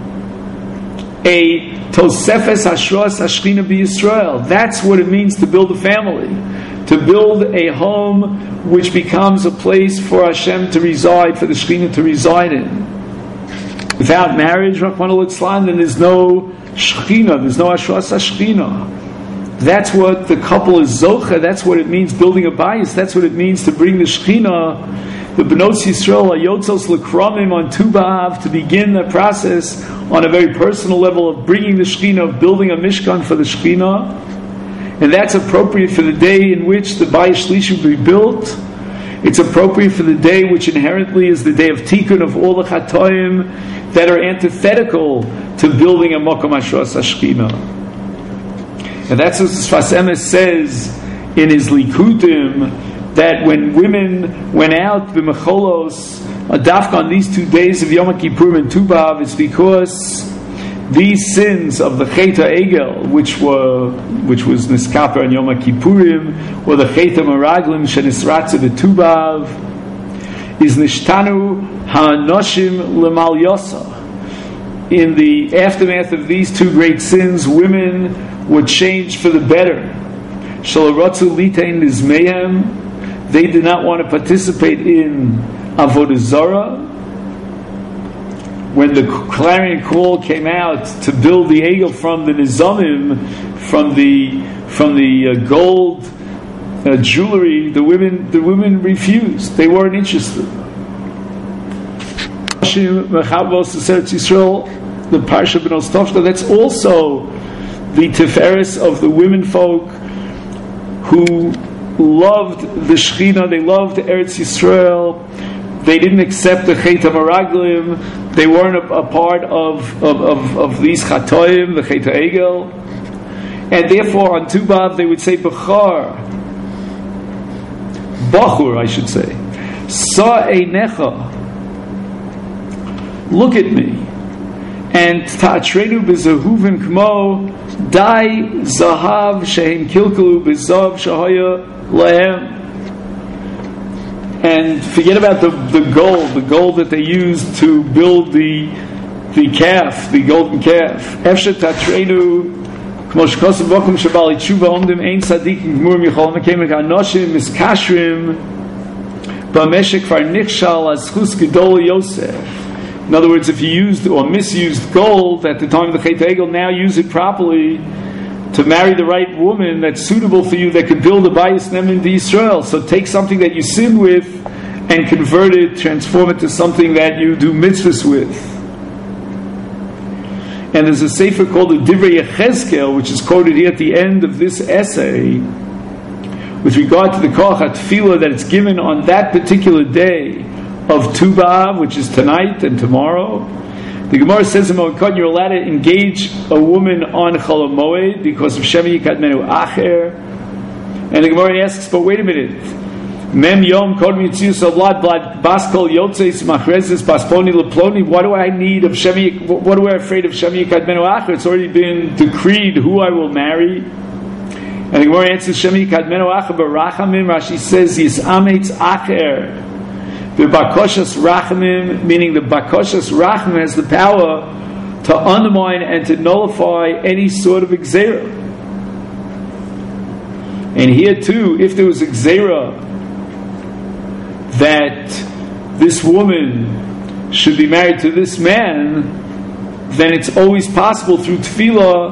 Speaker 1: a Tosefes Hashras Hashchina B'Yisrael. That's what it means to build a family, to build a home which becomes a place for Hashem to reside, for the Shechina to reside in. Without marriage, Rahman al-Islam, then there's no Shechina, there's no Hashras HaShechina. That's what the couple is Zocha, that's what it means building a bayis, that's what it means to bring the Shechina, the B'nos Yisrael, Ayotzos L'Kramim on Tu B'Av, to begin the process on a very personal level of bringing the Shechina, of building a Mishkan for the Shechina. And that's appropriate for the day in which the Bayis Shlishi will be built. It's appropriate for the day which inherently is the day of Tikkun of all the Chatoim that are antithetical to building a Mokom Hashras HaShechina. And that's what Sfas Emes says in his Likutim, that when women went out the mecholos dafka on these 2 days of Yom Kippur and Tu B'Av, it's because these sins of the Chet HaEgel, which was Niskaper and Yom Kippurim, or the Chet HaMaraglim shenisratze v'Tu B'Av, is Nishtanu Ha'anoshim L'mal Yosa. In the aftermath of these 2 great sins, women were changed for the better. Shalarotzu Litein Nizmehem, they did not want to participate in Avodah Zarah. When the clarion call came out to build the Egel from the Nizamim, from the gold jewelry, the women refused. They weren't interested. The Parsha B'nos Tofshta, that's also the Tiferes of the women folk who loved the Shechina, they loved Eretz Yisrael. They didn't accept the Chet HaMaraglim. They weren't a part of these Chatoim, the Chet HaEgel. And therefore on Tu B'Av they would say Bachur, I should say, Sa Einecha, look at me. And Ta'atrenu B'Zahuvin Kmo Dai Zahav Shehem Kilkelu B'Zav Shahaya Lahem. And forget about the gold that they used to build the calf, the golden calf. Efshe Ta'atrenu Kmo Shkosav Vokum Shabali Tshuva Omdim Ein Tzadikim Gmur Michol Mekemek Anoshim Miskashrim B'Meshek Far Nichshal Azchus Gedol Yosef. In other words, if you used or misused gold at the time of the Chet HaEgel, now use it properly to marry the right woman that's suitable for you, that could build a bayis nemin to Yisrael. So take something that you sin with and convert it, transform it to something that you do mitzvahs with. And there's a sefer called the Divrei Yechezkel, which is quoted here at the end of this essay, with regard to the koach hatfilah that it's given on that particular day of Tu B'Av, which is tonight and tomorrow. The Gemara says in Moed you're allowed to engage a woman on Chol HaMoed because of Shemi Yikadmenu Acher. And the Gemara asks, but wait a minute. Mem Yom Kodem Yitzius Avlad Blad Baskol Yotzeis Machrezes Basponi Leploni. What do I need of Shemi? What do I afraid of Shemi Yikadmenu Acher? It's already been decreed who I will marry. And the Gemara answers Shemi Yikadmenu Acher Barachamim. Rashi says Yisametz Acher. The Bakoshas Rachamim, meaning the Bakoshas Rachamim has the power to undermine and to nullify any sort of Gzeira. And here too, if there was a Gzeira that this woman should be married to this man, then it's always possible through Tefillah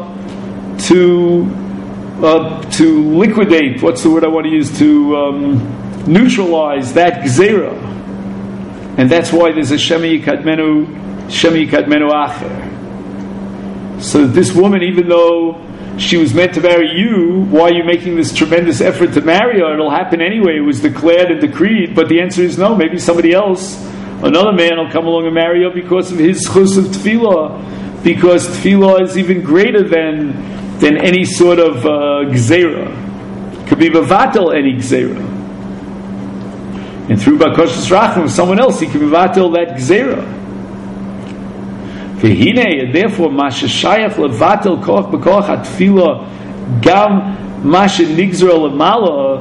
Speaker 1: to liquidate, what's the word I want to use, to neutralize that Gzeira. And that's why there's a Shemi Yikadmenu Acher. So that this woman, even though she was meant to marry you, why are you making this tremendous effort to marry her? It'll happen anyway. It was declared and decreed. But the answer is no. Maybe somebody else, another man, will come along and marry her because of his chus of tefillah. Because tefillah is even greater than any sort of gzeira. Could be mevatel any gzeira. And through Bakoshas Racham, someone else, he can mevatel that gzeira. V'hinei, and therefore, Masha Shayach levatel koch b'koch hatfila gam Masha nigzra lemala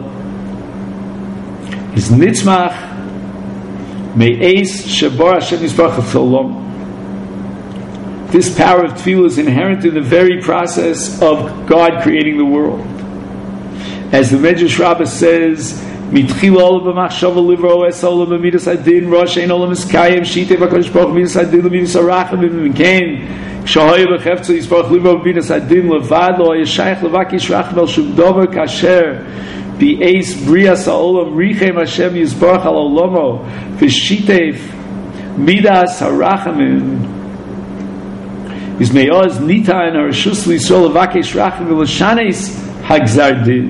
Speaker 1: is nitzmach me'eis shabar Hashem Yisparach Cholom. This power of tefillah is inherent in the very process of God creating the world. As the Medrash Rabbah says, מתחיל עולם במחשבה לברוא את העולם במידס הדין ראש אין עולם מסקיים שיטה בקדוש ברוך מידס הדין למידס הרחמים וכן כשהיה בחפצו יסברך לברוא במידס הדין לבד לא היה שייך לבקש רחם על שום דבר כאשר באיס בריאס העולם ריחם השם יסברך על עולמו ושיטף מידס הרחמים is me'oz nitan הרשוס לישראל לבקש רחם ולשנס הגזר דין.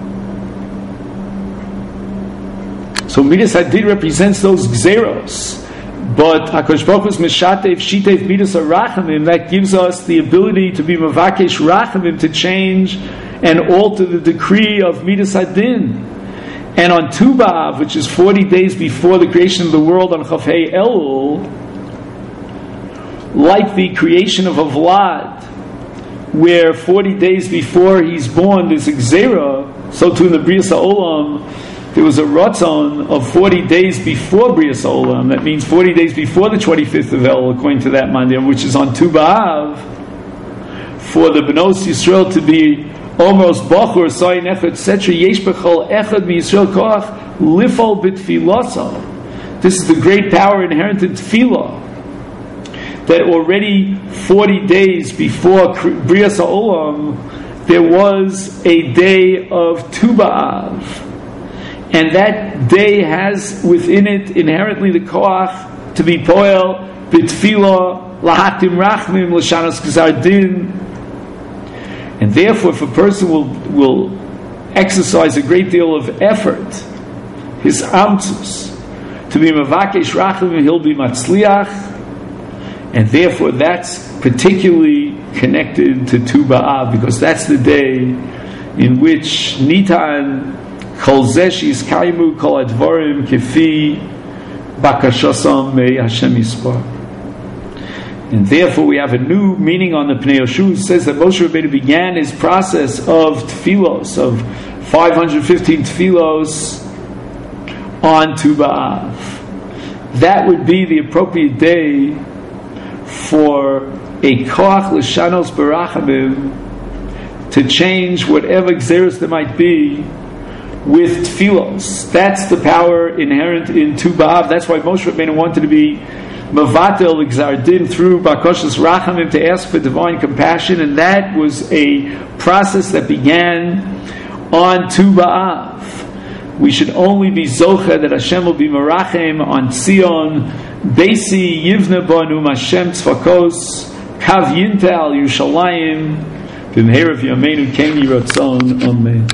Speaker 1: So Midas Hadid represents those Gzeros. But HaKadosh Baruch Hu is Meshatev, Shitev, Midas HaRachamim. That gives us the ability to be Mavakesh Rachamim, to change and alter the decree of Midas Hadin. And on Tu B'Av, which is 40 days before the creation of the world on Chaf Hei Elul, like the creation of a Vlad, where 40 days before he's born there's a Gzera, so too in the Brias HaOlam, there was a Ratzon of 40 days before Brias HaOlam. That means 40 days before the 25th of Elul, according to that Mandir, which is on Tu B'Av, for the Bnos Yisrael to be Omros Bachur, Sayin Echad, etc. Yesh Bechol Echad Mi Yisrael Koach, Lifol B'Tfilasa. This is the great power inherent in Tefillah, that already 40 days before Brias HaOlam, there was a day of Tu B'Av. And that day has within it inherently the koach to be poel, b'tfilah, lahatim rachmim, l'shanos gzar din. And therefore, if a person will exercise a great deal of effort, his amtzus, to be mavakesh rachmim, he'll be matzliach. And therefore, that's particularly connected to Tu B'Av, because that's the day in which Nitan Kol Zeshis Kaimu Kol Advarim Kefi Bakashasam Me Hashem Yispar. And therefore, we have a new meaning on the Pnei Yoshua. It says that Moshe Rabbeinu began his process of tefillos, of 515 tefillos on Tu B'Av. That would be the appropriate day for a koach l'shanos barachamim to change whatever gzeros there might be with tefillos. That's the power inherent in Tu B'Av. That's why Moshe Rabbeinu wanted to be Mavatel Gzar Din through Bakoshas Rachamim, to ask for divine compassion, and that was a process that began on Tu B'Av. We should only be zocha that Hashem will be merachem on Tzion, Beisi Yivne Banu Hashem Tzvakos, Kav Yinta al Yerushalayim, B'meherav Yameinu Ken Yiratzon. Amen.